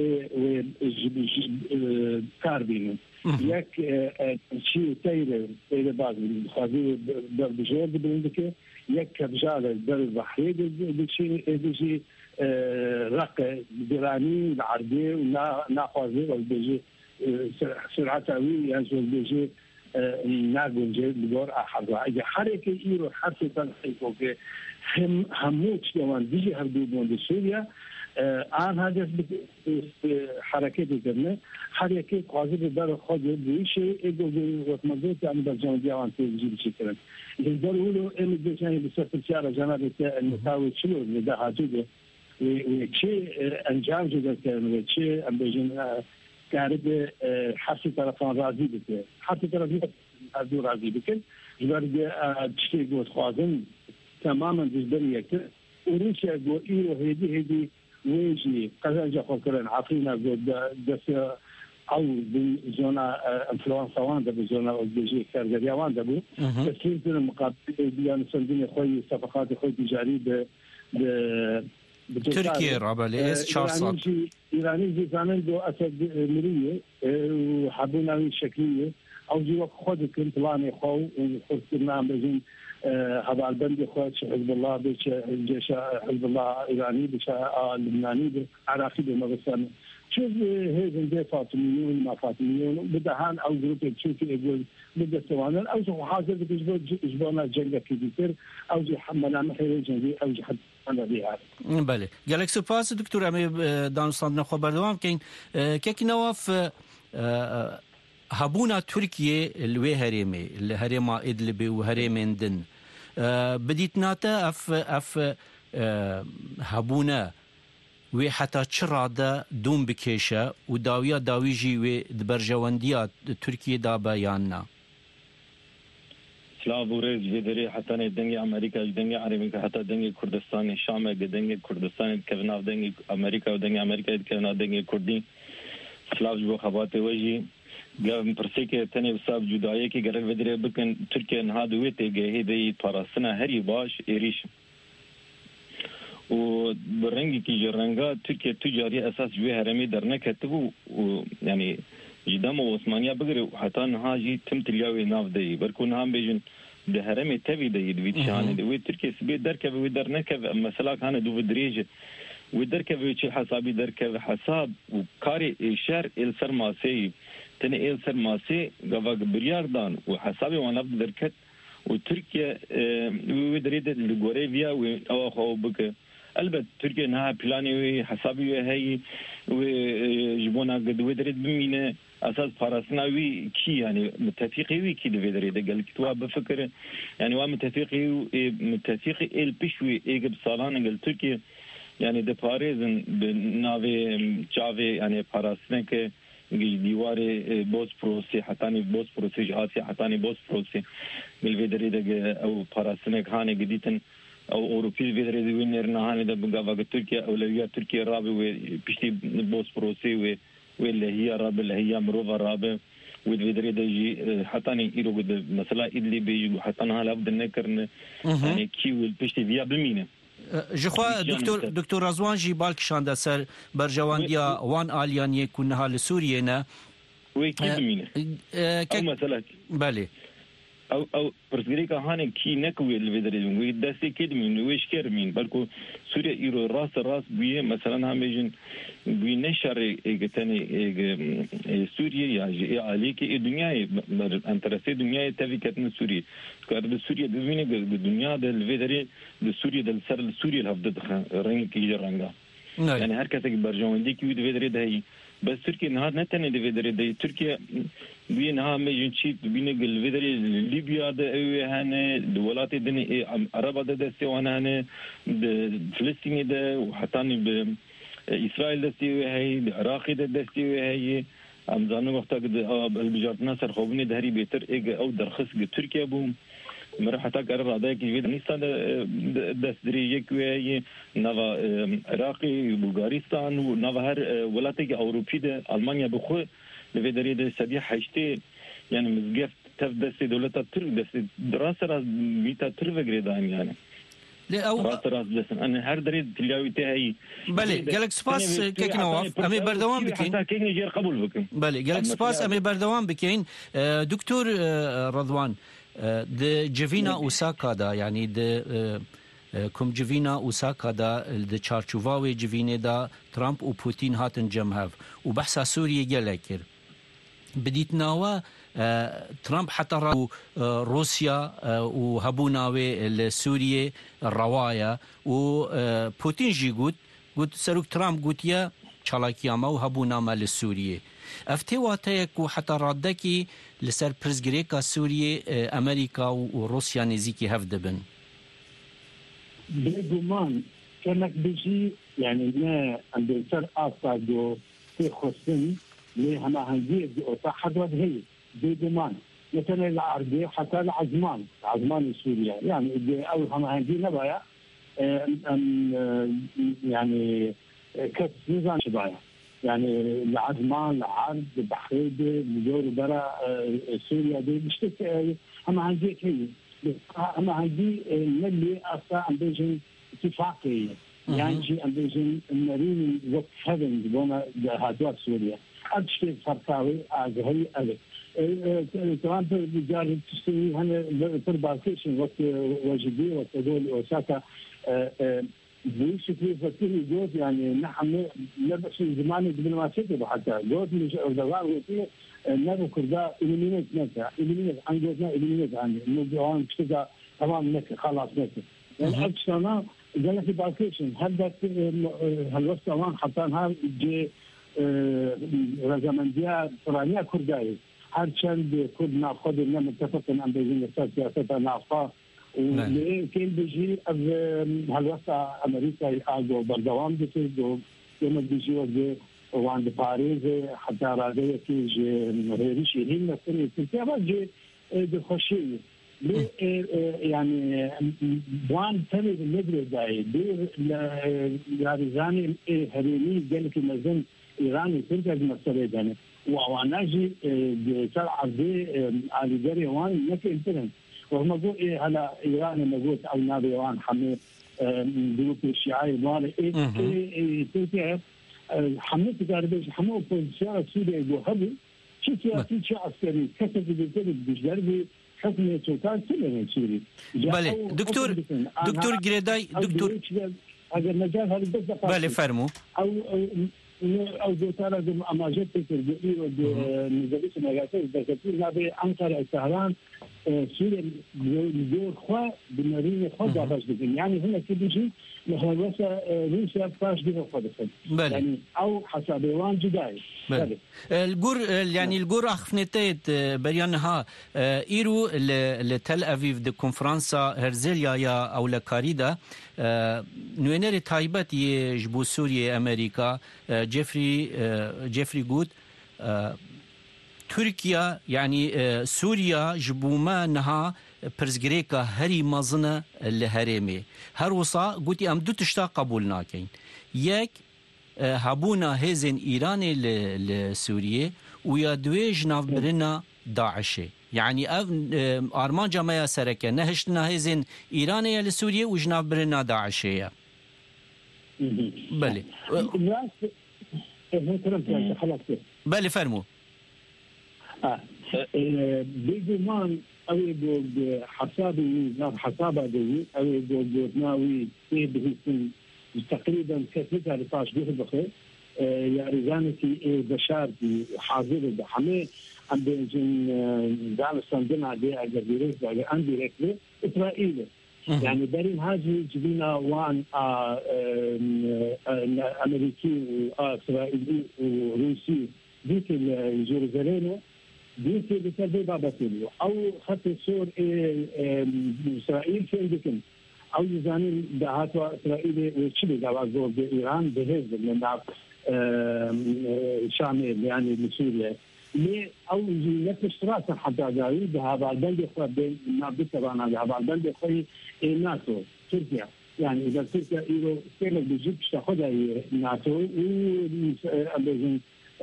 كاربين يك شيء تيرة بعض خاذي بجور بلندك يك كبجال در بحري بشيء بيجي رق دراني العربي ونا ناخذ والبيجي سرعتاوي يعني بيجي ناقول جد بجور أحد إذا حركة إيرو حتى تنحيكو في هموت يوان بيجي هردو بوند سوريا آن هدف حرکتی کرده حرکت قاضی در خود بیشه ایگو وقت يعني برجام دیوان تیجی بچی کردن در اولو امید بچنی بسفر سیاره جناب نتاوی چلو نده حاجده و چه انجام جده کردن و چه امبیجن کارد حسی طرفان راضی بکن حسی طرفی ازو راضی بکن جبرد چه گوت خوازن تماما جزبری یکتر روسيا جو إيرو هدي ويجي قزاجة فكرن عفينا جو دس او بزونا انفلونسا واندا بزونا اوزبيجي كارجريا واندا بو تسليم المقابل بيان سندين خوي صفقات خوي تجاري تركيا رابع اس شارصات ايراني زمان دو اسد مريه وحبونا شكليه او جي وقت خود كنت بلاني خو وخرجنا بزين هذا البند اخوات حزب الله بيش جيش حزب الله ايراني بيش لبناني عراقي بمغرب شوف هذا ده فاطميون ما فاطميون بدهان او جروب تشوفي يقول بده سوانا او حاضر بجبونا جنگا كبير او جي حملنا محيري جنگي او جي حد انا بها بله گالک سپاس دکتر امی دانستان خبر دوام کین کی نواف هبونا تركيا الوي هريمي الهريمة إدلب وهريمين دن بديت ناتا اف هبونا وي حتى تشرادا دوم بكيشا وداويا داويجي وي دبرجوانديات تركيا دا بياننا سلاو ريز فيدري حتى دنگي امريكا دنگي عربي حتى دنگي كردستان الشام دنگي كردستان كفنا دنگي امريكا ودنگي امريكا كفنا دنگي كردي سلاو جو خبات وجي قام برسيكه تاني بسبب جدايه كي قرر بدري بكن تركيا نهادو ويتي هيدي طراسنا هري باش إيريش وبرنجي كي جرنجا تركيا تجاري أساس جوه هرمي درنا كتبو يعني جدام وعثمانية بقري حتى نهاجي تمتلياوي ناف دي بركون هم بيجن ده هرمي تبي دي دويتشان دوي تركيا سبي دركب ودرنكب مثلا كان دو بدريج ودركب ويشي حسابي دركب حساب وكاري شهر السرماسي تاني إلسر ماسي قفاق برياردان وحسابي وانا بدركت وتركيا ودريد لغوريفيا او اخو بك البت تركيا انها بلاني حسابي هي وجبونا قد ودريد بمينه اساس فارسناوي كي يعني متفقي وي كي دريد قال كتوا بفكر يعني وا متفقي البشوي ايجب صالان قال تركيا يعني دي باريزن بنافي جافي يعني فارسنك ديواري بوسفوروسي حتاني بوسفوروسي جاتي حتاني بوسفوروسي بالفيدري او باراسنك هاني جديدن او اوروبي فيدري وينرنا هاني ده بقى تركيا اولويات تركيا رابي وبشتي بوسفوروسي واللي هي رابي اللي هي مروفا رابي والفيدري ده جي حتاني ايرو مثلا ادلي بيجي حتى هلا بد نكرن يعني كي والبشتي فيا بمينه جخوا دكتور رضوان جي بالك شاندا سر برجوانديا وان آليان يكونها لسوريا نا ويكيد او مثلا بالي او برسغريكا هاني كي نكوي الفيدريزم ويدسي كيد من ويشكر من بالكو سوريا ايرو راس بيه مثلا هميجن بي نشر ايغتاني سوريا يا عليك الدنيا انترسي الدنيا تفكتنا سوريا كارد سوريا دزمينه الدنيا ده الفيدري سوريا ده سر سوريا الهفد رنج كي رنگا يعني هركتك برجواندي كي الفيدري ده هي بس تركيا نهار نتني الفيدري ده تركيا بينها ميجن شيء بينه الفيدري ليبيا ده هنا دولات الدنيا عرب ده سوانا هنا فلسطين ده وحتى إسرائيل ده هي العراق ده هي أمزانو وقت البجارت ناصر خوبني دهري بيتر أو درخص تركيا بوم مرة حتى قرر هذا كي أفغانستان دستريجي كوي نوا عراقي بلغارستان ونوا هر ولاتي أوروبي ده ألمانيا بخو لفيدري ده سبيع حشتي يعني مزجف تفدس دولة تر دس دراسة راس ميتا تر وغيردان يعني راس دسن أنا هر دريد تلاوي تهاي بله جالك سباس كيك نواف أمي بردوام بكين حتى كيك نجير قبول بكين بله جالك سباس أمي بردوام بكين دكتور رضوان د جوینا اوساکا دا يعني د کوم جوینا اوساکا دا د چارچوواوی جوینه دا ترامپ و پوتین هاتن جمهاف و بحثا سوريا جلكر بديت ناوا ترامپ حتى روسيا و هبوناوي لسوريا الروايا و بوتين جي قلت سروك ترامپ قلت يا چالاكياما و هبوناما لسوريا افتي واتيك وحتى رادكي لسر برزغريكا سوريا امريكا وروسيا نزيكي هفدبن بلغمان كانك بيجي يعني ما عند سر اسادو في خصن ليه ما هنجي دو تحدد هي بلغمان مثلا العربي حتى العزمان سوريا يعني اول ما هنجي نبايا يعني كت نظام شبايا يعني العزمان العرض بحريدة بدور برا سوريا دي مشتك أما عندي كي أما عندي نلي أصلا عم بيجن اتفاقية يعني عم بيجن مريني وقت هذن بونا هادوات سوريا أبشتي فرقاوي هي ألف طبعا بجار تشتري هنا ترباكيشن وقت واجبي وقت دول أوساكا بيش في فكري جوز يعني نحن نبش زمان قبل ما تكتب حتى جوز مش دوار وفيه نبو كردا إليمينيت نكا إليمينيت عن جوزنا إليمينيت عن نجوان كذا تمام نكا خلاص نكا يعني أكثرنا جالس في باكيشن هذا هالوقت طبعا حتى هذا جي رجمنديا فرانيا كرداي هرچند كرد ناخذ إننا متفقين عن بيجين سياسة نافا وكان بيجي هالوقت أمريكا يقعدوا بالدوام بتجوا يوم بيجي وجه وعند باريس حتى رادية كيج مريريش هين مثلا تركيا بيجي بخشية يعني وان تاني المدرسة داي لارزاني هريني قال لك مازن إيراني تركيا المسألة داني وعناجي بتاع عبدي على جري وان نكى انترن وهم قالوا على إيران موجود أو نابيوان حمي جروب الشيعي مالي تركيا حمي تجاربيش حمي أوبوزيسيون سوريا جوهري شو سياسي شو عسكري كسر بالتالي بجربي حكم سلطان سوريا سوري. بله دكتور جريداي دكتور هذا المجال هذا بس بله فرمو أو دوتارا دم أماجت تربية ونزلت مجاتي بكثير نبي أنقرة السهران سوريا دور خوا بمرين خوا دافش بكين يعني هنا كبيجي مثلا روسيا فاش بيها خدفن يعني أو حسابيوان جداي. الجور يعني الجور أخفنتيت بريانها إيرو لتل أفيف دي كونفرنسا هرزيليا يا أو لكاريدا نوينير تايبات يجبو سوريا أمريكا جيفري جود تركيا يعني سوريا جبوما نها برزجريكا هري مزنة الهرمي هر وصا قلتي أم دو تشتا قبول ناكين يك هبونا هزن إيراني لسوريا ويا دويج نافبرنا داعشي يعني أرمان جماعة سركة نهشتنا هزن إيراني لسوريا وجناف برنا داعشية بلي بلي فرمو بيجمان أوي حسابي حسابه دي أوي ناوي بهيسن تقريبا كثيرة لفاش به بخير يا رزانتي بشار حاضر بحمي عم بيجن دارستان دنا دي أجديريس أنديريكلي إسرائيل يعني دارين هاجي جبنا وان أمريكي وإسرائيلي وروسي ديك الجيروزاليم ديك بسبب باباتيليو أو خط السور إسرائيل في عندكم أو يزاني دهاتوا إسرائيل وشلي جوازور بإيران بهذا من شامل يعني لسوريا ليه أو نفس راسا حتى جاي بهذا البلد خو بين نابت طبعا هذا البلد خو ناتو تركيا يعني إذا تركيا إيرو كانت بيجيب تاخذها ناتو وأمازون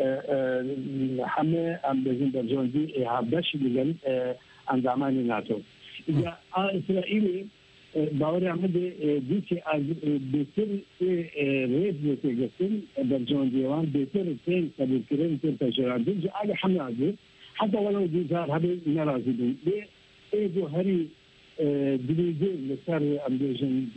حمى أمازون برجوندي هابش بيجن عند عماني ناتو إذا إسرائيل باوري عمده ديك بيتر ريز بتجسم برجون ديوان بيتر تين قبل كريم تين تجاردين على حماده حتى ولو ديزار هذا نرازدين ايجو هري دليزي لسر امبيجن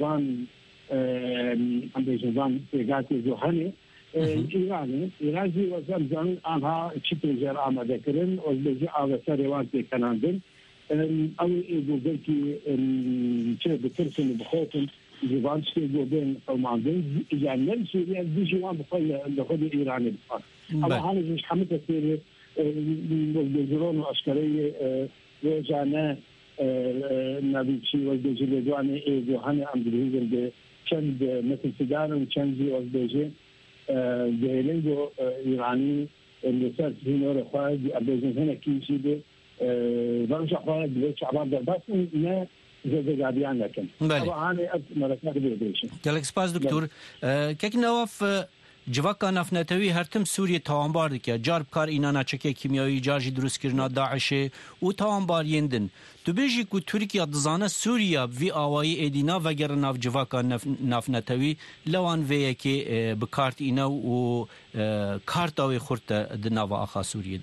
فان تيغاتي زوهاني إيراني وزمزم آنها چیتر آماده کردن و بجی آوازه روانتی کنندن أو يقول چه بترسم بخوتن زبان شيء جوبين أو معدن يعني نفسه يعني بيجي وان بقول لخد إيراني بقى أما هذا مش حمد كثير بالجرون العسكرية وجانا نبيشي والجلدواني جوهاني عم بيجي كند مثل سودان وكند وزبيجي جاهلين إيراني اللي صار في نور خارج أبيجي هنا كيشي ده برجع خارج بيت شعبان ده بس ما زاد قاعدين لكن طبعا أنا مركز بيدريش كلك سباس دكتور كيك نواف جواکا نفنتوی هرتم سوریه تاوانبار دکه جار بکار اینانا چکه کیمیایی جارجی دروست کرنا داعش و تاوانبار یندن تو بیجی که ترکیه دزانه سوریه وی آوایی ایدینا وگر ناف جواکا نفنتوی لوان ویه که بکارت اینا و کارت آوی خورت دناو آخا سوریه ده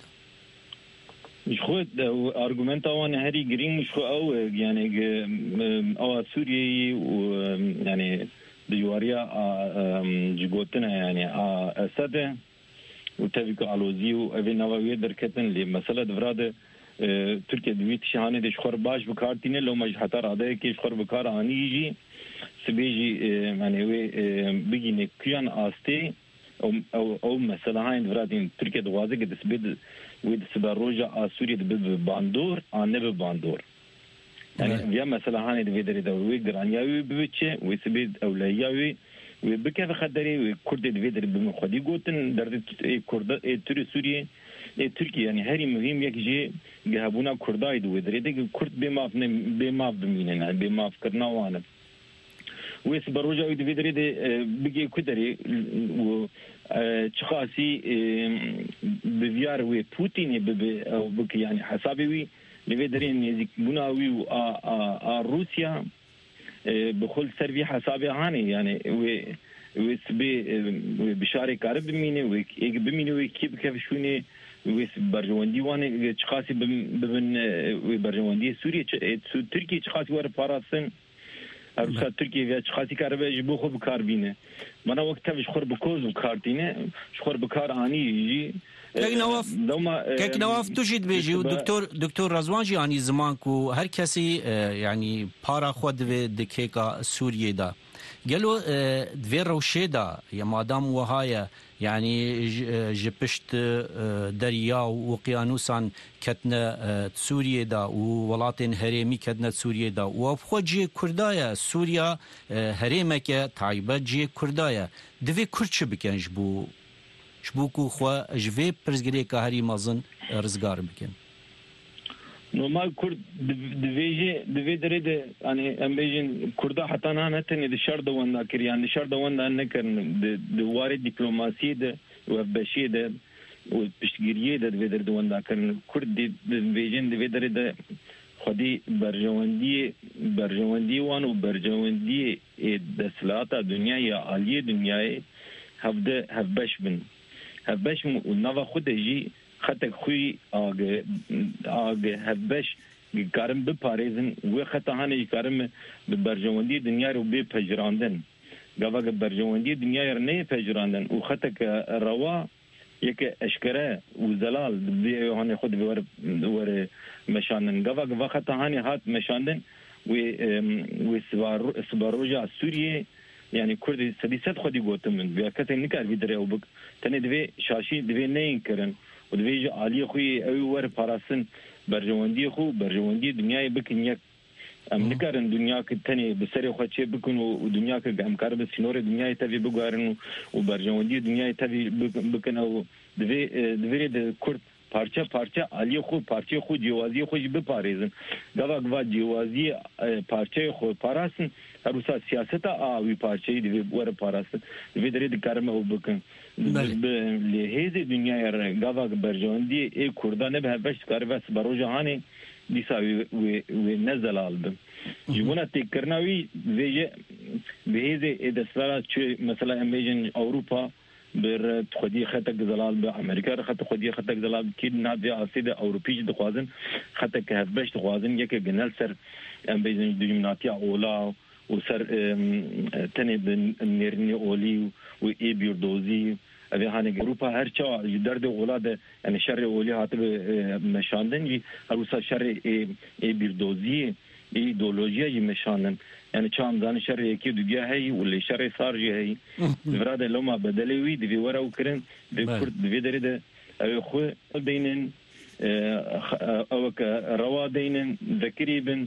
مش خود ارجومنت اوان هری جرين مش او يعني او سوريا يعني ديواريا جوتنا يعني اسد وتفق علوزي وابي نووي دركتن لمساله دفراد تركيا دويت شهانه دش خور باش بكارتين لو مج حتى راده كي خور بكار اني يجي سبيجي يعني بيجي نكيان استي او مثلا هاي دفرادين تركيا دوازه قد سبيد ويد سباروجا سوريا بباندور انه بباندور يعني يا مثلا هاني دفيدري دوي غرانياوي ببچه ويسبيد اولياوي وبكيف خدري وكرد دفيدري بمخدي قوتن درد كرد تري سوريا تركيا يعني هري مهم يكجي جهبونا كرداي دويدري دي كرد بما بميننا بما فكرنا وانا ويسباروجا دفيدري دي بيجي كدري و تخاسي بفيار وي بوتين او بك يعني حسابي لفيدرين يزيك بناوي روسيا بخل سربي حسابي هاني يعني ويسبي بشاري كارب بميني ويك بميني ويكيب كيف شوني ويس برجواندي واني تخاسي ببن برجواندي سوريا تركيا تخاسي ور باراسن روسا تركيا تخاسي كارب جبو خو بكار بينه منا وقتها بشخور بكوز وكارتينه شخور بكار اني يجي كيك نواف تجد بيجي ودكتور رزوانجي يعني زمان كو هر كسي يعني بارا خود دكيكا سوريا دا قالوا دفي روشي دا يا مادام وهايا يعني جبشت دريا وقيانوسان كتنا سوريا دا وولاتين هريمي كتنا سوريا دا وبخوجي كردايا سوريا هريمك تعيبه جي كردايا دفي كرتش بكنج بو شبوكو خوا جوي برزگري كهري مازن رزگار بكن نورمال كرد دفي دريد يعني امبيجن كردا حتى انا نتني دشار دوان ذاكر يعني دشار دوان انكن دواري دبلوماسي ده وبشي ده وبشغيريه ده دفي دوان ذاكر كرد دفيجن دفي دريد خدي برجواندي وان وبرجواندي دسلاتا دنيا يا عاليه دنيا هفبش بن هفبش ونوا خود جي خطك خوي آگ هفبش کارم بپاريزن و خطا هاني کارم برجواندي دنيا رو بپجراندن گاوا برجواندي دنيا رو نه پجراندن و خطك روا یک اشکره و زلال بي هاني خود ور مشاندن گاوا خطا هاني هات مشاندن و سباروجا سوريا يعني كردي سديسات خدي قوتم من بياكتين نكار في دري وبك تاني دفي شاشي دفي نين كرن ودفي علي خوي اوي ور باراسن برجواندي دنيا بكن يك ام نكارن دنيا كتاني بسري خوتشي بكن ودنيا كامكار بسينور دنيا تبي بغارن وبرجواندي دنيا تبي بكن او دفي كرد parça Ali xo parça xo diwazi xo be parezin gava diwazi parça xo parasin rusa siyaseta avi parçayı diye var parasın ve de karma obukun le heze dünya yer gava berjondi kurda ne be baş karvas baroja hani disa ve nazal aldım jibuna tekrnavi ve heze edeslara mesela emejin Avrupa بر خدي خطك زلال بامريكا خط خدي خطك زلال كيد نادي اسيد اوروبي دخوازن خطك هبش دخوازن يك جنال سر ام بيزن ديمناتيا اولا وسر تني بنيرني اولي واي بيردوزي ابي هاني اوروبا هرچا درد اولاد يعني شر اولي هاتب مشاندن هروسا شر اي بيردوزي ايديولوژیا مشانن يعني چام دان شر يكي دغيا هي ولا شر صار جي هي فراد لما بدلوي دي ورا وكرن دي كرد دي دريده خو بينن او روا دينن ذكريبن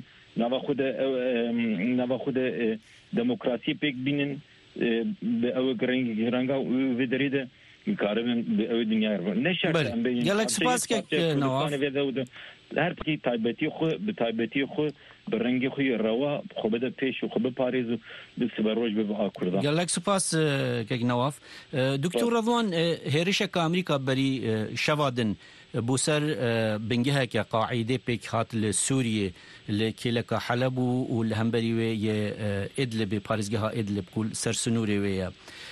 ناخذ ديمقراطي بيك بينن او غرانغا ودريده كاربن او دنيا نشر يلا سباسك نواف هر کی تایبتی خو برنگی خوی روا خو بده پیش و خو به پاریز د سبروج به آکوردا گلک سپاس که نواف دکتور رضوان هریشه که امریکا بری شوادن بوسر بنجها كقاعدة بيك هات لسوريا لكيلك حلب والهمبري ويا إدلب باريزجها إدلب كل سرسنوري ويا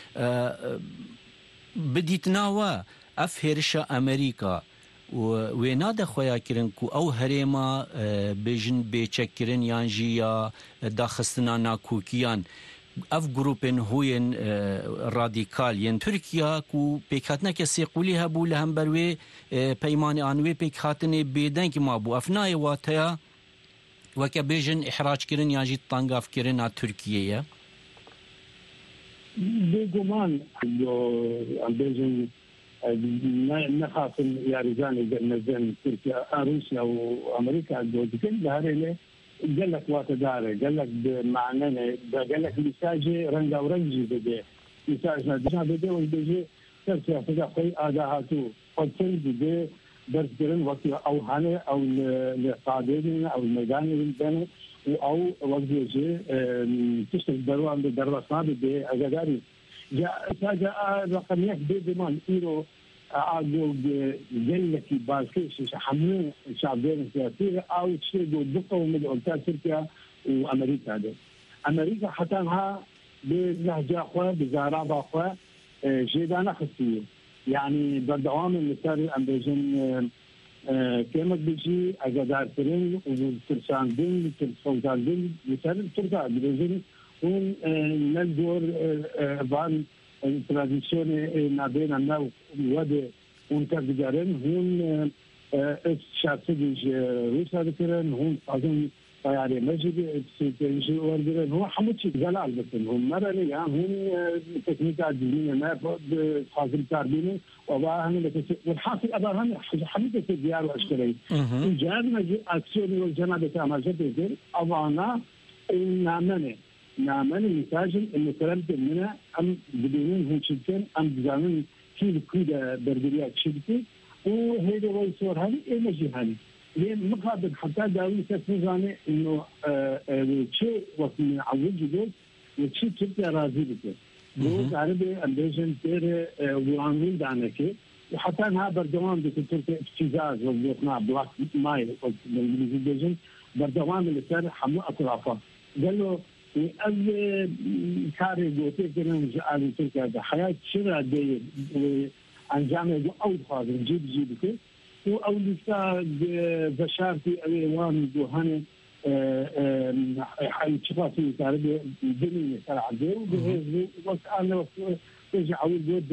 بديت ناوا أفهرش أمريكا ونادا خويا كرنكو أو هريما بيجن بيتشكرن يانجيا داخستنا ناكوكيان اف گروپن هوین رادیکال ین ترکیه کو پیکاتنا که سیقولی هبو لهم بروی پیمان آنوی پیکاتنی بیدن که ما بو افنای واتیا وکه بیجن احراج کرن یا جی تانگاف کرن ها ترکیه بگمان بیجن نخافن یاریزانی نزن ترکیه روسیا و امریکا دوزکن لهرینه قال لك واتداري قال لك بمعنى قال لك مساجي رنجا ورنجي بدي مساجنا دجا بدي ويجي تركيا فجأة خي آداهاتو قلتن بدي درس درن وقت أو هاني أو لقادرين أو الميدان بينه أو وقت يجي تشتغل دروان بدرسنا بدي أجداري جاء رقمية بدي مان إيرو أقول قال لك باركيش حملين شعبين سياسية أو شيء دقة ومن أولتان تركيا وأمريكا ده أمريكا حتىها بلهجة أخوة بزارابة أخوة جيدانة خصية يعني بالدوام المثال أمريكان كلمة بيجي أجدار ترين وترسان دين وترسان دين مثال تركيا بيجي هون نلدور بان التراديسيون ما بين الناو وده ونترجعن هون شخصيج روسيا ذكرن هون أظن طيارة مجد تيجي وردن هو حمد شيء جلال بس هم مرة يعني هون تكنيكات دينية ما بود فاضل تربينه وباهم والحاصل أباهم حمد الديار وأشكره جاءنا أكسيون والجنابة تامجد ذي أبانا نامنه نامن مساجن المكرم منها أم بدونين هم شدكن أم بزانين كيف كده برجريات شدكي وهذا هو الصور هذه إيه مجي هذه لين مقابل حتى داوي تفوزاني إنه شيء وقت من عوج جدول وشيء تبقى راضي بك لو عربي أمبيجن تير وانين دانكي وحتى أنها بردوام بتركي افتزاز وبيقنع بلاك ماي بالإنجليزي بردوام اللي صار حمو أطرافه قال له از کاری گوته کنم جعلی ترکیه ده حیات چرا ده انجام دو اول خواهد جیب که و اولیستا بشارتی اویوان دو هنه حی چفاتی کاری دنی سر عده و به وقت آن وقت تجي اول بود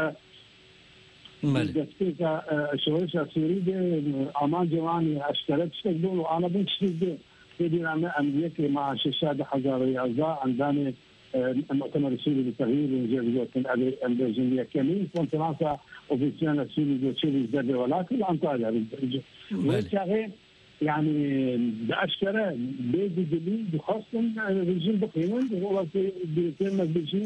دسته که شویش سوری ده امان جوانی اشترک شد و آن بنشید دينا أمريكا مع شاشات حجر أعضاء عندنا المؤتمر السوري للتغيير ونجيب الجنوبية كمين كونفرنسا أوفيسيانا السوري للتغيير الزرد ولكن أنطاليا وشاغي يعني بأشكره بيد دليل بخاصة رجيم بقيمون هو بيتم بيجي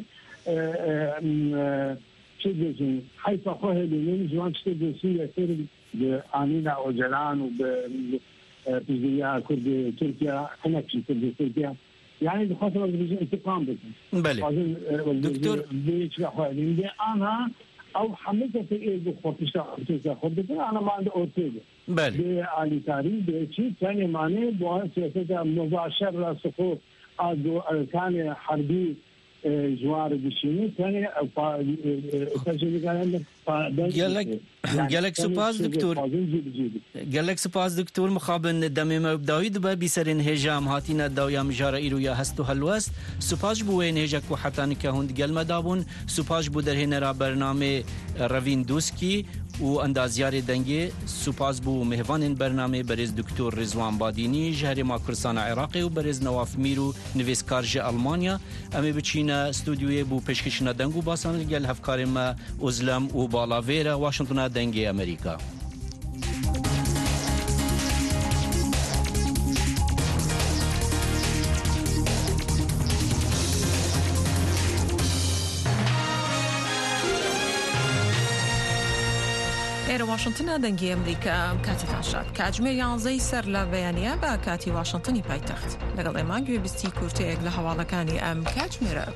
شيء بيجي حيث أخوه لين جوان شيء بيجي يصير بآنينا وجلان وب تجزية كرد تركيا حنكشي كرد تركيا يعني بخاطر الرجال انتقام بكم بله دكتور بيش لحوالين دي أنا أو حملت في إيه بخاطر تركيا خدت أنا ما عندي أورتيجا بله بعلي تاريخ بشيء ثاني معناه بوان سياسة مباشر لسقوط كان حربي جوار بشینی ثاني گلک سپاس دکتور گلک سپاس دکتور مخابن دم مبدایی دو بیسرین هجام هاتینا داویا مجاره ایرو یا هستو هلوست سپاس بوین هجک و حتانی که هند گل مدابون سپاس بو در هنرا برنامه روین دوسکی و اندازیار دنگی سپاس بو مهوان برنامه برز دکتور رضوان بادینی جهر ما کرسان عراقی و برز نواف میرو نویسکارج آلمانیا امی بچینا استودیوی بو پشکشنا دنگو باسان لگل هفکار ما ازلم و بالاویرا واشنطن دنگی امریکا واشنطن دەنگی ئەمریکا کاتتان شاد کاتژمێر 11 سەر لە بەیانیە بە کاتی واشنطنی پایتەخت لەگەڵ ئێمە گوێبیستی کورتەیەک لە هەواڵەکانی ئەم کاتژمێرە